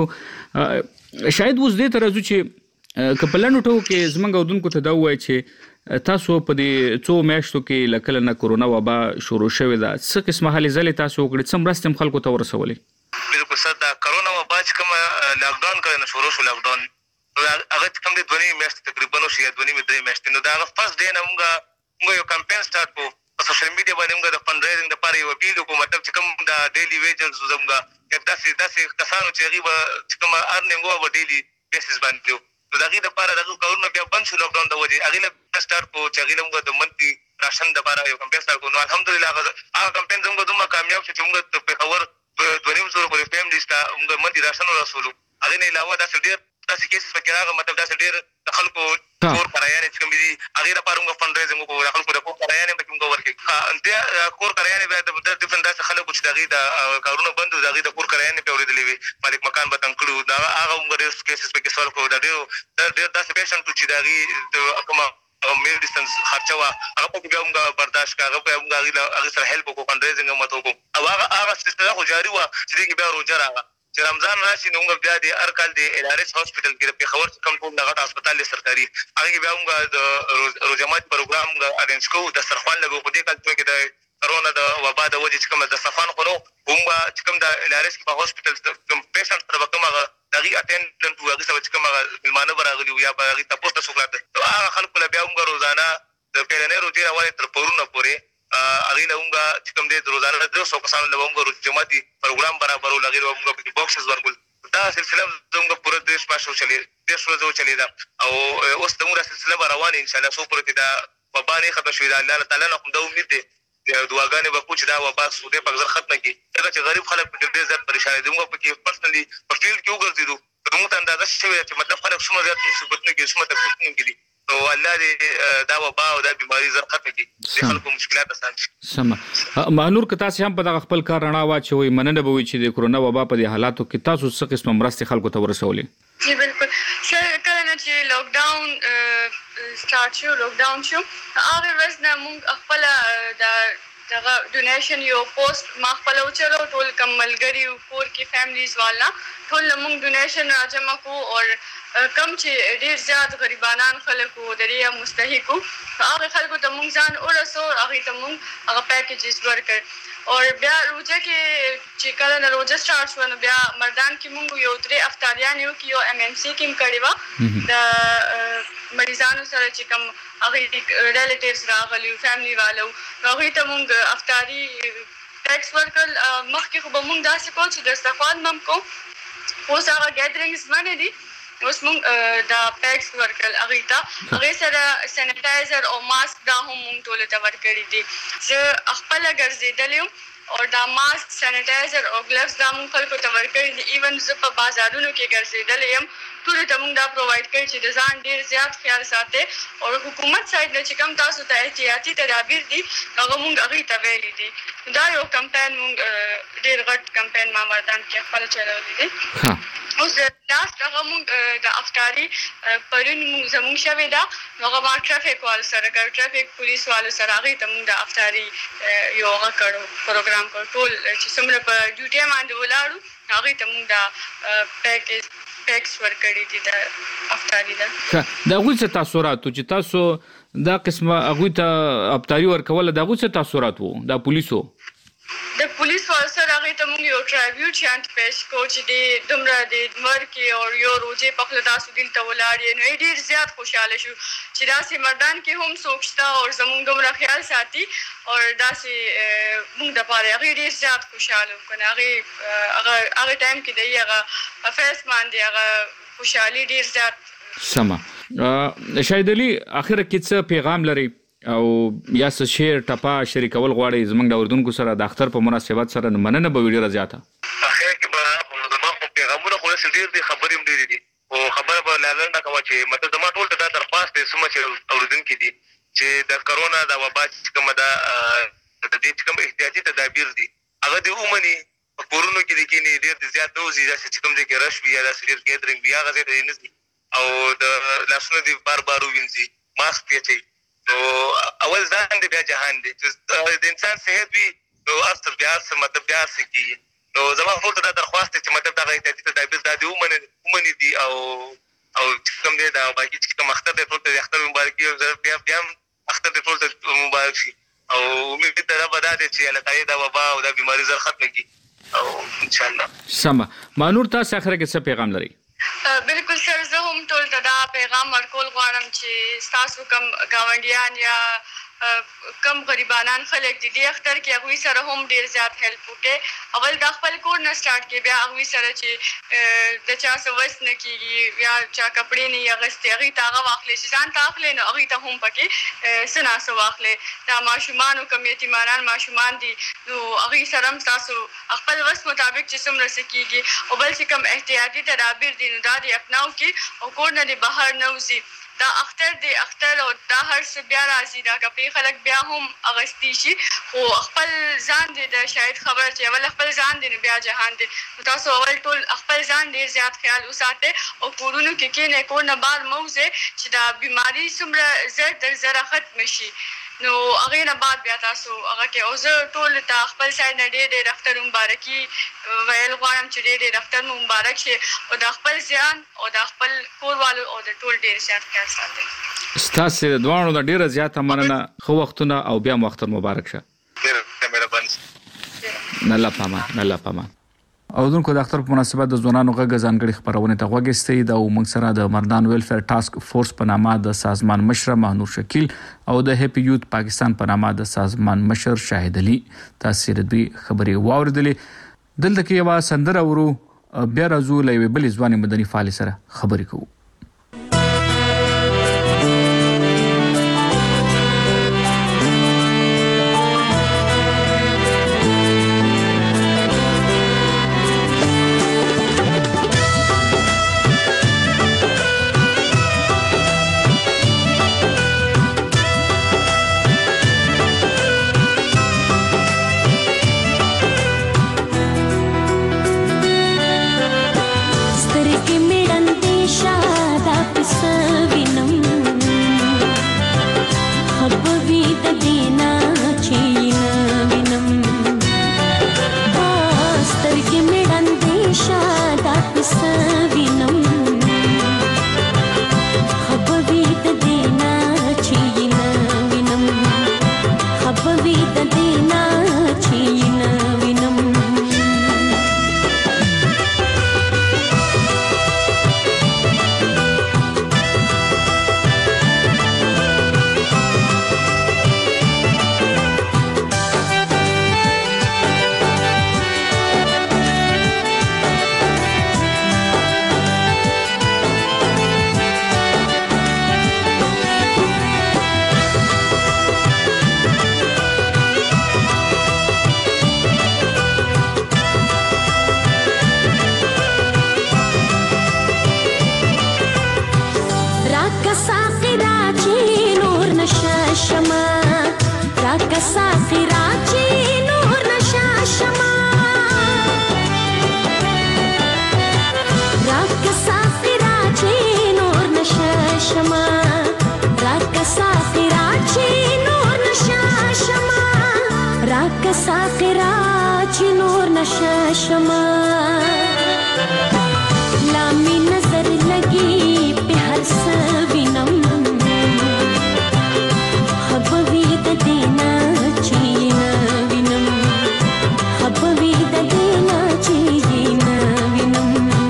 کو شاید اوس دې تر ازو چې کپلانو ټو کې زمنګ ودونکو ته دا وای چې تاسو په دې څو میاشتو کې لکه نه کورونا وبا شروع شوې ده څه قسمه حل ځلې تاسو وکړئ څومره مرستې خلکو ته ورسولې بالکل سره دا کورونا وبا چې کوم لاک ډاون کړي شروع شو لاک ډاون هغه کوم د دونی میاشتې تقریبا شي دونی مې درې میاشتې نو دا فرست ډے نه موږ موږ یو کمپاین سٹارټ کو په سوشل میډیا باندې موږ د فند ریزینګ لپاره یو اپیل کوو مطلب چې کوم دا ډیلی ویجز زموږ داسې داسې کسانو چې غیبه چې کوم ارننګ او ډیلی بیسس باندې نو دغه د لپاره دغه کارونه بیا بند شو لاک ډاون د وجه هغه له سٹارټ کو چې هغه موږ د منتي راشن د لپاره یو کمپاین سٹارټ کو نو الحمدلله هغه کمپاین زموږ دومره کامیاب شو چې موږ په خبر د نیم زره په فیملی ستا موږ منتي راشن رسولو هغه نه علاوه داسې ډیر داسې کیسز پکې راغله مطلب داسې ډیر د خلکو کور کرایانې چې کوم دي هغه لپاره موږ فند ریزینګ کوو د خلکو د کور کرایانې پکې موږ ورکړو د کور کرایانې بیا د ډیفرنٹ داسې خلکو چې دغه د کارونه بند دغه د کور کرایانې په اورېدلې وي مالک مکان به تنګ کړو دا هغه موږ ډیر کیسز پکې سوال کوو دا ډیر ډیر داسې پیشنټ چې دغه کومه میډیسنز خرچه وا هغه په بیا موږ برداشت کاغه په موږ هغه سره هیلپ وکړو فند ریزینګ مو ته او هغه هغه سیستم خو جاری و چې بیا روزه راغله چې رمضان راشي نو موږ بیا د هر کال د الارس هاسپټل کې په خبر کم ټول دغه هسپتال سرکاري هغه بیا موږ د روزمات پروګرام ارینج کوو د سرخوان لګو په دې کال کې د کرونا د وبا د وجې چې کوم د صفان خونو هم چې کوم د الارس په هاسپټل کوم پیشنټ سره کومه دغه اټینډنټ وغه څه چې کومه ملمانه برغلی یا په هغه تاسو ته شکرات هغه خلکو له بیا موږ روزانه د پیرنې روزي راوړې تر پورونه پورې هغه له موږ چې کوم د روزانه د څو کسانو له موږ جماعتي پروګرام برابرو لګي موږ په بوکسز ورکول دا سلسله زموږ پوره دیش پاشو چلی دیش ورځو چلی دا او اوس د موږ سلسله روانه ان شاء الله سو پوره دا وبا نه ختم شوی دا الله تعالی نه کوم د امید دی دعاګانې به کوم چې دا وبا سوده په ځر ختم کی دا چې غریب خلک په ډېر زیات پریشان دي موږ په کې پرسنلی په فیلډ کې وګرځیدو موږ ته اندازه شوی چې مطلب خلک څومره زیات مصیبت نه کې څومره تکلیف نه کې نو الله دې دا وبا او دا بیماری زر ختم کړي د خلکو مشکلات آسان شي سم مانور که تاسو هم په دغه خپل کار رڼا واچوي مننه به وي چې د کرونا وبا په دې حالاتو کې تاسو څه قسم مرستې خلکو ته ورسولې جی بالکل سر کله نه چې لاک ډاون سٹارټ شو لاک ډاون شو هغه ورځ نه موږ خپل د دغه ډونیشن یو پوسټ ما خپل وچلو ټول کملګری او کور کې فیملیز والا ټول موږ ډونیشن راجمع کو او کم چې ډیر زیات غریبانان خلک وو دریا مستحق هغه خلکو ته موږ ځان ورسو هغه ته موږ هغه پیکیجز ورکړ او بیا روزه کې چې کله نه روزه سٹارټ شو نو بیا مردان کې موږ یو درې افطاریان یو کې یو ام ام سي کې کړی و د مریضانو سره چې کوم هغه ریلیټیوز راغلي فیملی والو هغه ته موږ افطاری ټیکس ورکل مخکې خو به موږ داسې کوو چې دسترخوان مم کو اوس هغه ګیدرینګز باندې دي اوس موږ دا پیکس ورکل هغه ته هغه سره سینیټایزر او ماسک دا هم موږ ټول ته ورکړي دي چې خپل ګرځیدل او دا ماسک سینیټایزر او ګلوز دا موږ خلکو ته ورکړي دي ایون زه په بازارونو کې ګرځیدل یم ټول ته موږ دا پرووایډ کړي چې د ځان ډیر زیات خیال ساتي او حکومت سایډ نه چې کوم تاسو ته احتیاطي تدابیر دي هغه موږ هغه ته ویلي دي دا یو کمپاین موږ ډیر غټ کمپاین ما مردان کې خپل چلولې دي اوس لاست هغه موږ د افطاری پرون موږ زموږ شوې ده هغه ما ټرافیک وال سره کړ ټرافیک پولیس والو سره هغه ته موږ د افطاری یو هغه کړو پروګرام کړ ټول چې څومره په ډیوټي باندې ولاړو هغه ته موږ د پیکیج پیکس ورکړي دي د افطاری ده دا غوښه څه تاثیرات چې تاسو دا قسمه هغه ته افطاری ورکول دا غوښه څه تاثیرات وو د پولیسو د پولیس والو سره هغه ته موږ یو ټرایبیوټ شانت پېښ کو چې د دومره د مرګ او یو روزه په خپل تاسو دلته ولاړ نو ډیر زیات خوشاله شو چې داسې مردان کې هم سوچتا او زموږ دومره خیال ساتي او داسې موږ د پاره هغه ډیر زیات خوشاله کنه هغه هغه هغه ټایم کې دی هغه فیس باندې هغه خوشحالي ډیر زیات سما شاید علي اخر کې څه پیغام لري او یا څه شیر ټپا شریکول غواړي زمونږ د اردوونکو سره د اختر په مناسبت سره مننه به ویډیو راځاته اخر کې به زموږ پیغامونه خو ډیر دي خبرې هم ډیر دي او خبره به لاله نه کوم چې مطلب زموږ ټول ته درخواست دی سم چې اوریدونکو دي چې د کرونا د وبا چې کوم دا د دې کوم احتیاطي تدابیر دي هغه د اومني په کورونو کې دي کې ډیر زیات دوزي چې کوم ځای کې رش وي یا د سیر ګیدرینګ بیا غزه دي نه او د لاسونو دی بار بار وینځي ماسک پیچي نو اول ځان دی بیا جهان دی چې د انسان صحت وي نو اثر بیا څه مطلب بیا څه کی نو زما ټول ته درخواست چې مطلب دا احتیاطي تدابیر دا دی ومني ومني دي او او کوم دی دا باقي چې کوم اختر دی ټول ته اختر مبارکي او بیا بیا اختر دی ټول ته مبارک شي او امید ته رب دا چې الله تعالی دا وبا او دا بیماری زر ختم کړي او ان شاء الله سم مانور تاسو اخر کې څه پیغام لري بالکل سر زه هم ټول ته دا پیغام ورکول غواړم چې تاسو کوم گاونډیان یا کم غریبانان خلک دي د اختر کې هغوی سره هم ډیر زیات هیلپ وکړي اول د خپل کور نه سٹارټ کې بیا هغوی سره چې د چا څه وس نه کېږي یا چا کپړې نه اغوستې هغوی ته هغه واخلې چې ځان ته اخلې نو هغوی ته هم پکې څه ناسه واخلې دا ماشومانو کوم یتیمانان ماشومان دي نو هغوی سره هم تاسو خپل وس مطابق چې څومره څه کېږي او بل چې کوم احتیاطي تدابیر دي نو دا دې اپناو کړي او کور نه دې بهر نه وځي دا اختر دی اختر او دا هر څه بیا راځي دا کپی خلک بیا هم اغستی شي خو خپل ځان دی د شاید خبر چې اول خپل ځان دی بیا جهان دی تاسو اول ټول خپل ځان ډیر زیات خیال وساته او کورونو کې کې نه کور نه بار موزه چې دا بیماری څومره زر در زر ختم شي نو هغه نه بعد بیا تاسو هغه کې او زه ټول ته خپل سایډ نه ډېر ډېر اختر مبارکي ویل غواړم چې ډېر ډېر اختر مبارک شي او د خپل ځان او د خپل کوروالو او د ټول ډېر زیات خیال ساتئ ستاسو د دوانو د ډېر زیاته مننه خو وختونه او بیا اختر مبارک شه ډېر مهرباني نه لا پامان نه لا پامان او دونکو د اختر په مناسبت د ځوانانو غږ ځانګړي خبرونه ته غوږستئ د موږ سره د مردان ویلفیر ټاسک فورس په نامه د سازمان مشر مهنور شکیل او د هپی یوت پاکستان په نامه د سازمان مشر شاهد علي تاسو د دوی خبرې واوریدلې دلته کې یو سندره ورو بیا راځو لوي بل ځواني مدني فعال سره خبرې کوو سترګې مې ړندې شما راک ساخرا چی نور نشا شما راک ساخرا چی نور نشا شما لامی نظر لگی په هر سوینم حبوی د دینا چی نوینم حبوی د دینا چی نوینم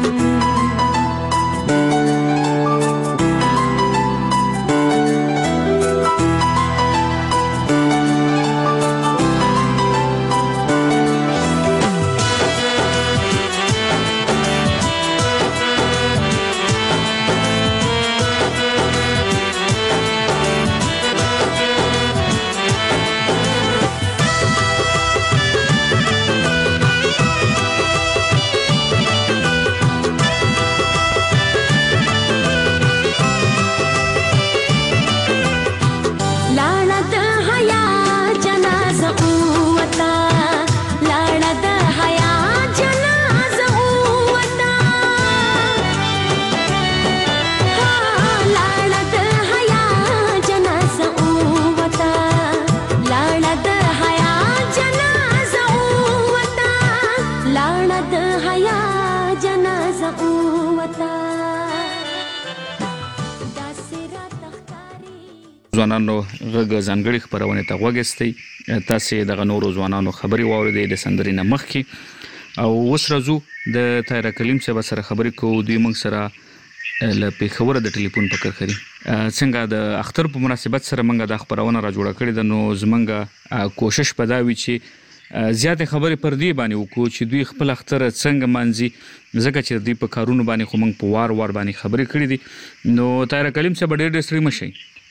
ځوانانو غږ ځانګړي خبرونه ته وګستئ. تاسو دغه نورو ځوانانو خبري واوریدې د سندرې نه مخکې او اوس راځو د طاهر کلیم صاحب سره خبرې کوو. دوی موږ سره له پیښور د ټلیفون په کرخري څنګه د اختر په مناسبت سره موږ د خبرونه را جوړه کړې ده. نو زمونږ کوشش پدا وی چې زیاتې خبرې پر دې باندې وکړو چې دوی خپل اختر څنګه مانځي ځکه چې دوی په کارونو باندې خو موږ په وار وار باندې خبرې کړې دي. نو طاهر کلیم صاحب ډېر ډېر ستړي مشئ.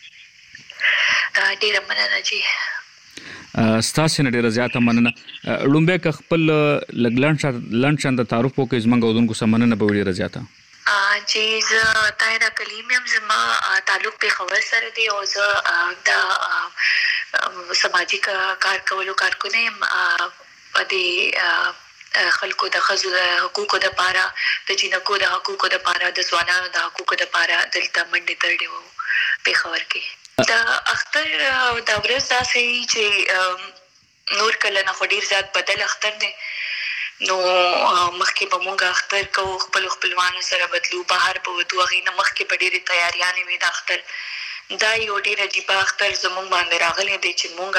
ډیره مننه جی. ستاسو نه ډیره زیاته مننه. لومبه ک خپل لګلان شاند لان شاند تعارف وکړئ زمونږ ودونکو سره مننه به ډیره زیاته. جی زه طاهر کلیم یم، زما تعلق پیښور سره دی او زه د سماجی کار کولو کارکونه یم د خلکو د خزو د حقوقو د پاره د جنکو د حقوقو د پاره د ځوانانو د حقوقو د پاره دلته منډې تړلې وو پیښور کې. دا اختر دا ورځ داسې چې نور کله نه خو ډېر زیات بدل اختر دی. نو مخکې به مونږ اختر کوو، خپل خپلوانو سره بدلو، بهر به وتو، هغې نه مخکې به ډېرې تیاریانې وي د اختر. دا یو ډېر عجیبه اختر زمونږ باندې راغلی دی چې مونږ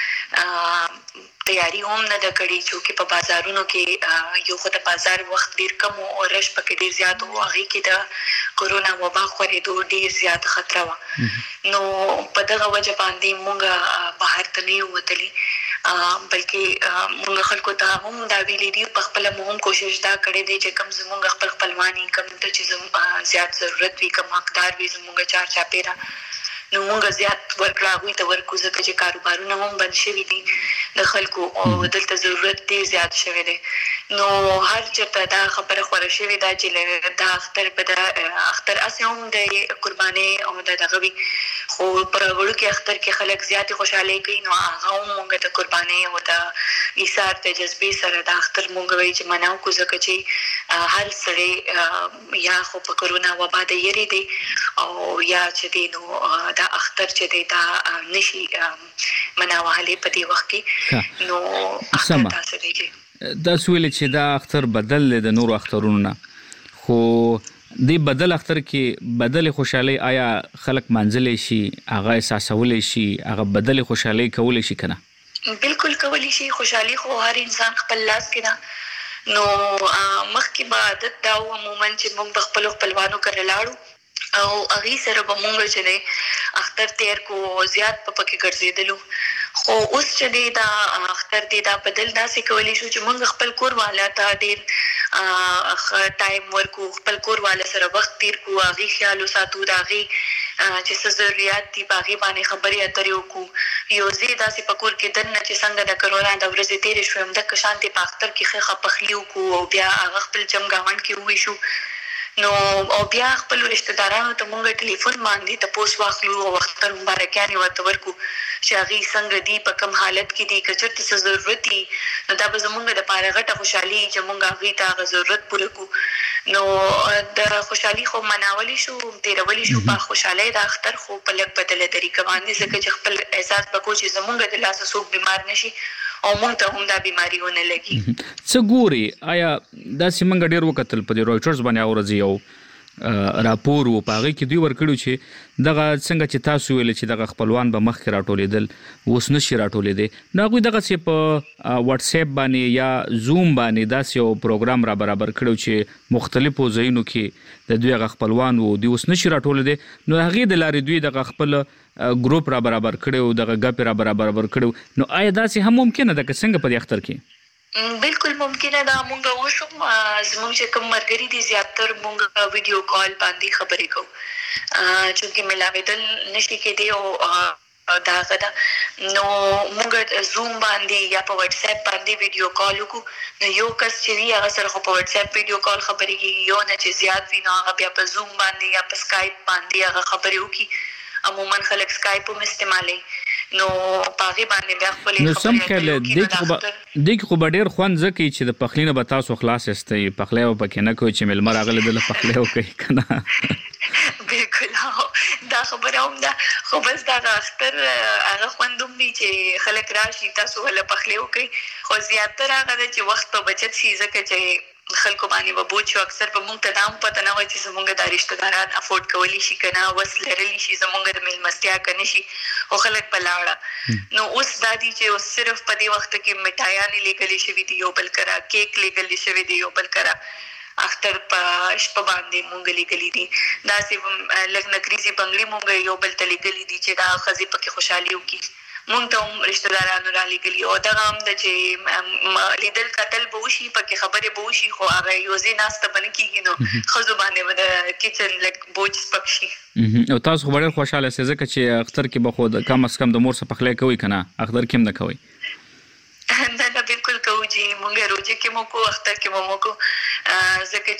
تیاری هم نه ده کړې، چونکې په بازارونو کې یو خو د بازار وخت ډېر کم و او رش پکې ډېر زیات و، هغې کې د کورونا وبا خورېدو ډېر زیات خطره وه. نو په دغه وجه باندې مونږ بهر ته نه یو وتلي، بلکې مونږ خلکو ته هم دا ویلي دي، په خپله مو هم کوشش دا کړی دی چې کم زمونږ خپل خپلوان وي، کم ته چې زیات ضرورت وي، کم حقدار وي زمونږ چار چاپېره، نو مونږ زیات ورکړه هغوی ته ورکړو، ځکه چې کاروبارونه هم بند شوي دي د خلکو او دلته ضرورت ډېر زیات شوی دی. نو هر چېرته دا خبره خوره شوې ده چې دا اختر په د اختر هسې هم د قربانۍ او د دغه وي، خو په وړوکي اختر کې خلک زیاتې خوشحالۍ کوي. نو هغه هم مونږ د قربانۍ او د ایثار د جذبې سره د اختر مونږ وایي چې مناو کړو، ځکه چې هر سړی یا خو په کرونا وبا د یېرې دی او یا چې دی نو دا اختر چې دی دا نشي مناوهلی په دې وخت کې. نو اختر تاسو دی چې دا سویل چې دا اختر بدل دی د نورو اخترونو نه، خو دې بدل اختر کې بدل خوشحالي آیا خلک منځلې شي، هغه احساسولی شي، هغه بدل خوشحالي کولی شي که نه؟ بالکل کولی شي. خوشحالي خو هر انسان خپل لاس کې ده. نو مخکې به عادت دا و عموما چې موږ به خپلو خپلوانو کره لاړو او هغې سره به مونږ چې دی اختر تیر کو زیات په پکې ګرځېدلو. خو اوس چې دی دا اختر دی دا بدل داسې کولی شو چې مونږ خپل کور والا ته ډېر ټایم ورکو، خپل کور والا سره وخت تیر کو، هغې خیال وساتو، د هغې چې څه ضرورت دي په هغې باندې خبرې اترې وکړو. یو ځای داسې په کور کې دننه چې څنګه د کرونا د ورځې تېرې شوې همدغه شانتې په اختر کې ښه ښه پخلي وکړو او بیا هغه خپل جمګاوڼ کې وویشو. نو او بیا خپل رشتہ دارانو ته مونږ ټلیفون باندې تاسو واخلو او وختر مبارکانه ورته ورکو چې هغه څنګه دی په کوم حالت کې دی کچرته څه ضرورت دي نو دا به زمونږ د پاره غټه خوشحالي چې مونږ هغه ته ضرورت پوره کو نو د خوشحالي خو مناولي شو تیرولي شو په خوشاله د اختر خو په لګ بدله طریقه باندې ځکه چې خپل احساس وکړو چې زمونږ د لاس څوک بیمار نشي او مونږ ته هم دا بیماری ونه لګي. څه ګوري آیا دا سیمنګ ډیر وکتل په رويټرز باندې اورځي یو راپور و پاغي کې دوی ورکړو چې دغه څنګه چې تاسو ویل چې دغه خپلوان به مخ راټولېدل وس نشي راټولېدل نو هغه دغه چې په واتس اپ باندې یا زوم باندې داسې یو پروګرام را برابر کړو چې مختلفو ځایونو کې د دوی هغه خپلوان وو دوی وس نشي راټولېدل نو هغه د لارې دوی دغه خپل ګروپ را برابر کړو دغه غپ را برابر کړو نو آیا داسې هم ممکنه ده که څنګه په دې اختر کې بالکل ممکنه ده مونږ اوسم زموږ چې کوم مرګري دي زیاتره مونږ ویډیو کال باندې خبرې کوو چې ملاویدل نشي کېدی او دا غدا نو مونږ زوم باندې یا په واتس اپ باندې ویډیو کال وکړو نو یو کس چې وی هغه سره په واتس اپ ویډیو کال خبرې کوي یو نه چې زیات وی نو هغه بیا په زوم باندې یا په سکایپ باندې هغه خبرې وکړي عموما خلک سکایپ هم استعمالوي نو پاغي باندې بیا خپل نو سم کله دغه خو ډیر خوان زکه چې د پخلینه به تاسو خلاص استي پخلیو پکې نه کوي چې ملمر اغله د پخلیو کوي کنه بالکل دا خبره هم ده خو بس دا اختر هغه خوندوم دي چې خلک راشي تاسو ول پخلیو کوي خو زیاتره هغه چې وخت په بچت شي ځکه چې خلکو باندې وبوت شو اکثر په مونږ ته دام پته نه وای چې زمونږ د رشتہ داران افورد کولی شي کنه وس لرلی شي زمونږ د میلمستیا کنه شي او خلک بلاړه نو اوس دادی چې صرف په دې وخت کې مټایانې لګلې شوې دي یو بل کرا کیک لګلې شوې دي یو بل کرا اختر په شپه باندې مونږ لګلې دي دا سه لګ نکریزي بنگلي مونږ یو بل ته لګلې دي چې دا خزي پکې خوشحالي وکي مونږ ته هم رشتہ دارانو را لګلي او دا هم د چې لیدل قتل به وشي پکې خبرې به وشي خو هغه یو ځای ناسته بنه کیږي نو خزو باندې به د کچن لک بوج سپکشي او تاسو خبره خوشاله سي ځکه چې اختر کې به خو د کم اس کم د مور څخه پخلې کوي کنه اختر کې هم نه کوي دا دا بالکل کوو چې مونږ روزه کې مو کو اختر کې مو کو ځکه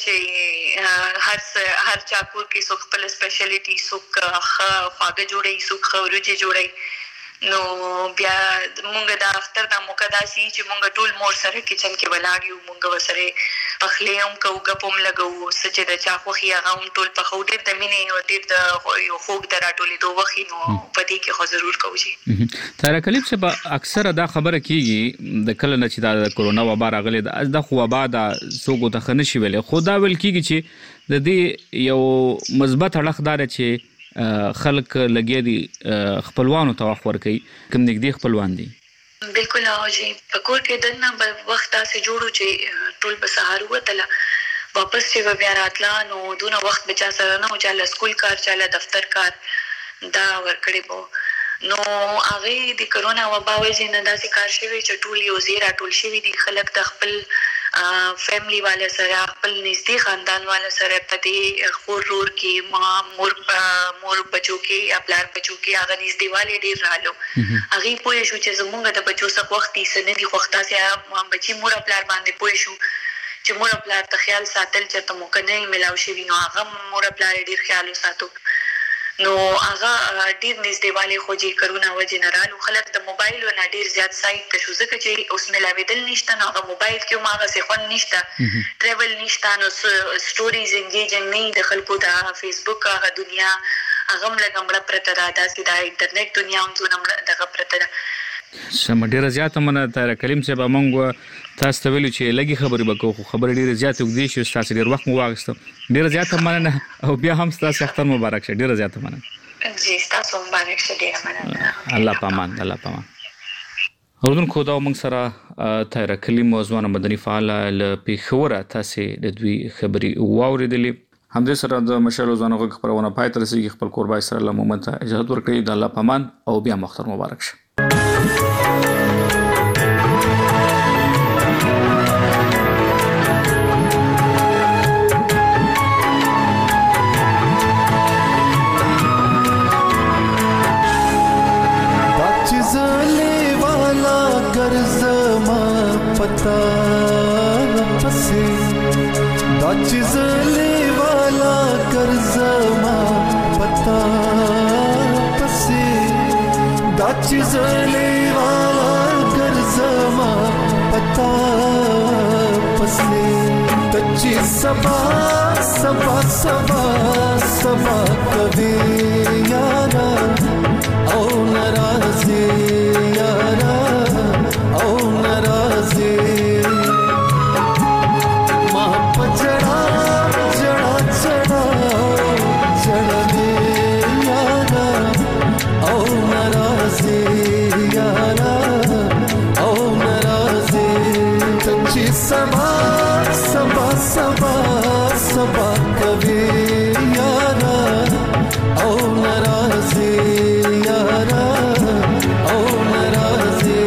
چې هر هر چا کور کې څوک خپل سپیشلیټي څوک خواږه جوړي څوک خورجه جوړي نو بیا مونږ د اختر د مقداسي چې مونږ ټول مور سره کچن کې ولاړ یو مونږ وسره پخلې هم کوو غپوم لګو سچ د چا خو هغه هم ټول په خو ډېر د مینې او ډېر د یو خوګ دراتولې دوه وخت نو په دې کې خو ضرور کوو شي تر کلیپ څخه اکثره دا خبره کیږي د کله نه چې د کورونا وبا راغلی د خو وبا د سوګو ته خنه شي ویلې خو دا ویل کیږي چې د دې یو مثبت اړخ دار چې خلک لګي دي خپلوانو ته وخور کوي کوم نږدې خپلوان دي بالکل اوجي په کور کې دنه په وخت تاسو جوړو چې ټول به سهار وتله واپس چې بیا راتلا نو دونه وخت بچا سره نه او چاله سکول کار چاله دفتر کار دا ورکړي بو نو هغه د کرونا وبا وجې نه داسې کار شوی چې ټول یو زیرا ټول شوی دي خلک د خپل فیملی والا سره خپل نږدې خاندان والا سره په دې خور رور کې ما مور مور بچو کې یا پلار بچو کې هغه نږدې والي ډیر رالو هغه پوه شو چې زمونږ د بچو څخه وخت یې سن دي وخت تاسو بچي مور پلار باندې پوه شو چې مور پلار ته خیال ساتل چې ته مو کنه ملاو شي نو هغه مور پلار ډیر خیال ساتو نو هغه ډیر نږدې والي خو جی کرونا وجه نه رالو خلک د موبایل و نه ډیر زیات سایت ته شو ځکه چې اوس ملاویدل نشته نو هغه موبایل کې ماغه څه خون نشته ټریول نشته نو سټوریز انګیجنګ نه د خلکو د فیسبوک هغه دنیا هغه ملګمړه پرته دا د انټرنیټ دنیا هم زونه دغه پرته ده سم ډیر زیات منه تر کلیم څه به مونږ تاسو ته ویلو چې لګي خبرې وکړو خو خبرې ډیره زیات وګدي شو تاسو ډیر وخت مو واغستو ډیره زیات مننه او بیا هم تاسو اختر مبارک شه ډیره زیات مننه جی تاسو مبارک شه ډیره مننه الله پامان الله پامان اردن خو دا موږ سره تیر کلیم موضوع مدني فعال ل پیښوره تاسو د دوی خبرې واوریدلې همدې سره د مشال وزانغه خبرونه پای تر سیږي خپل قربای سره له مومنت اجازه ورکړي د الله پامان او بیا مختر مبارک شه पता न फसे दाच जले वाला چیزلی وال گرزما پتا پسلی تچی سبا سبا سبا سبا کبھی یارا او نرازی یارا او نرازی ماں پجڑا جڑا جڑا جڑنے یارا او نرازی یارا او نرازی تچی سبا سبا سبا سبا کبھی یارا او نرازی یارا او نرازی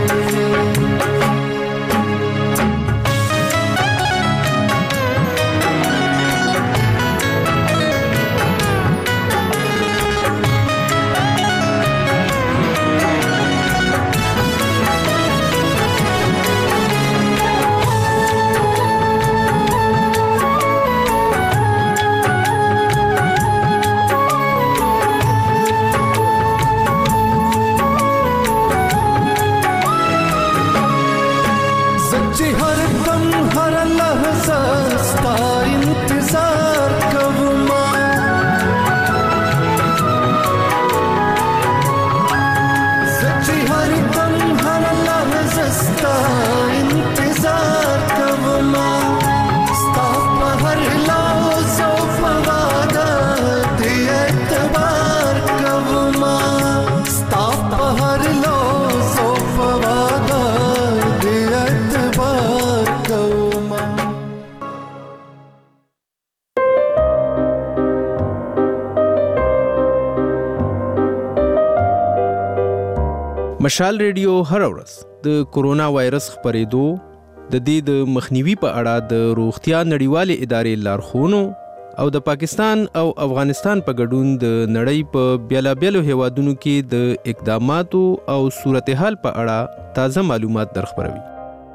مشال ریډیو هر ورځ د کورونا وایرس خپرېدو د دې د مخنیوي په اړه د روغتیا نړیوالې ادارې لارښوونو او د پاکستان او افغانستان په ګډون د نړۍ په بیلابیلو هیوادونو کې د اقداماتو او صورتحال په اړه تازه معلومات درخبروي.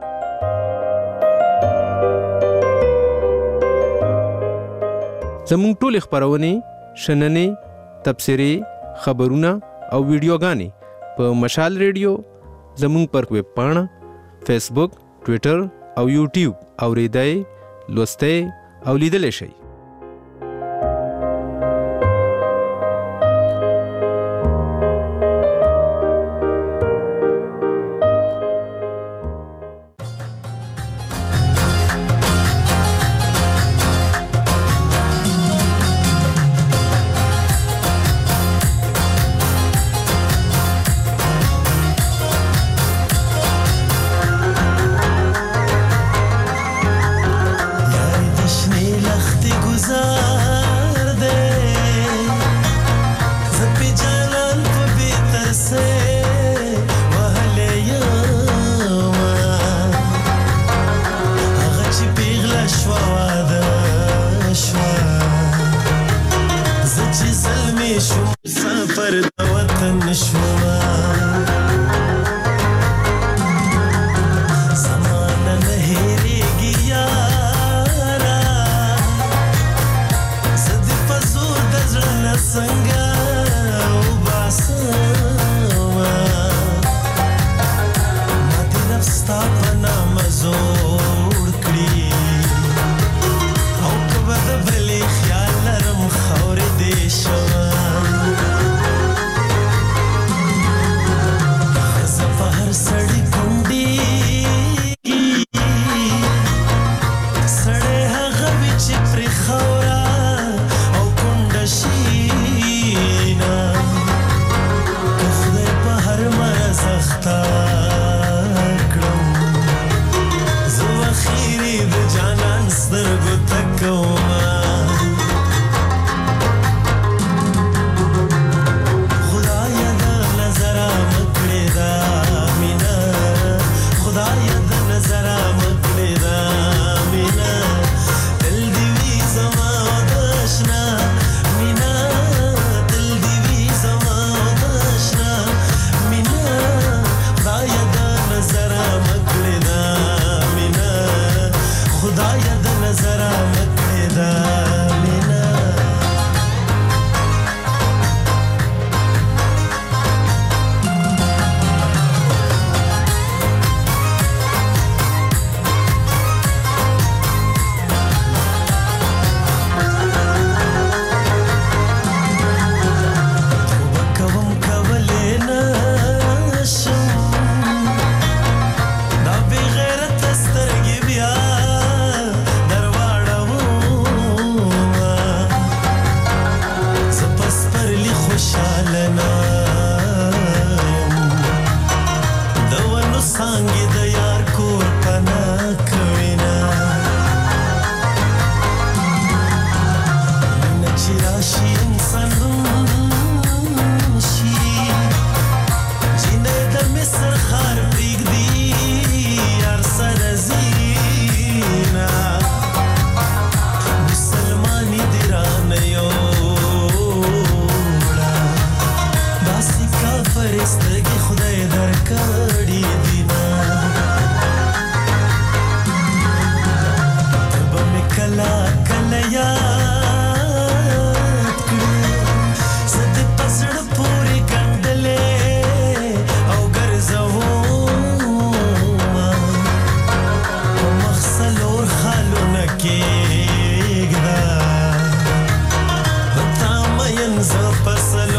زموږ ټول خبرونه، شننې، تبصرې، خبرونه او ویډیوګانې په مشال ریډیو زموږ پر ویب پاڼه، فیسبوک، ټویټر او یوټیوب اوریدای، لوستای او لیدلی شئ. سلام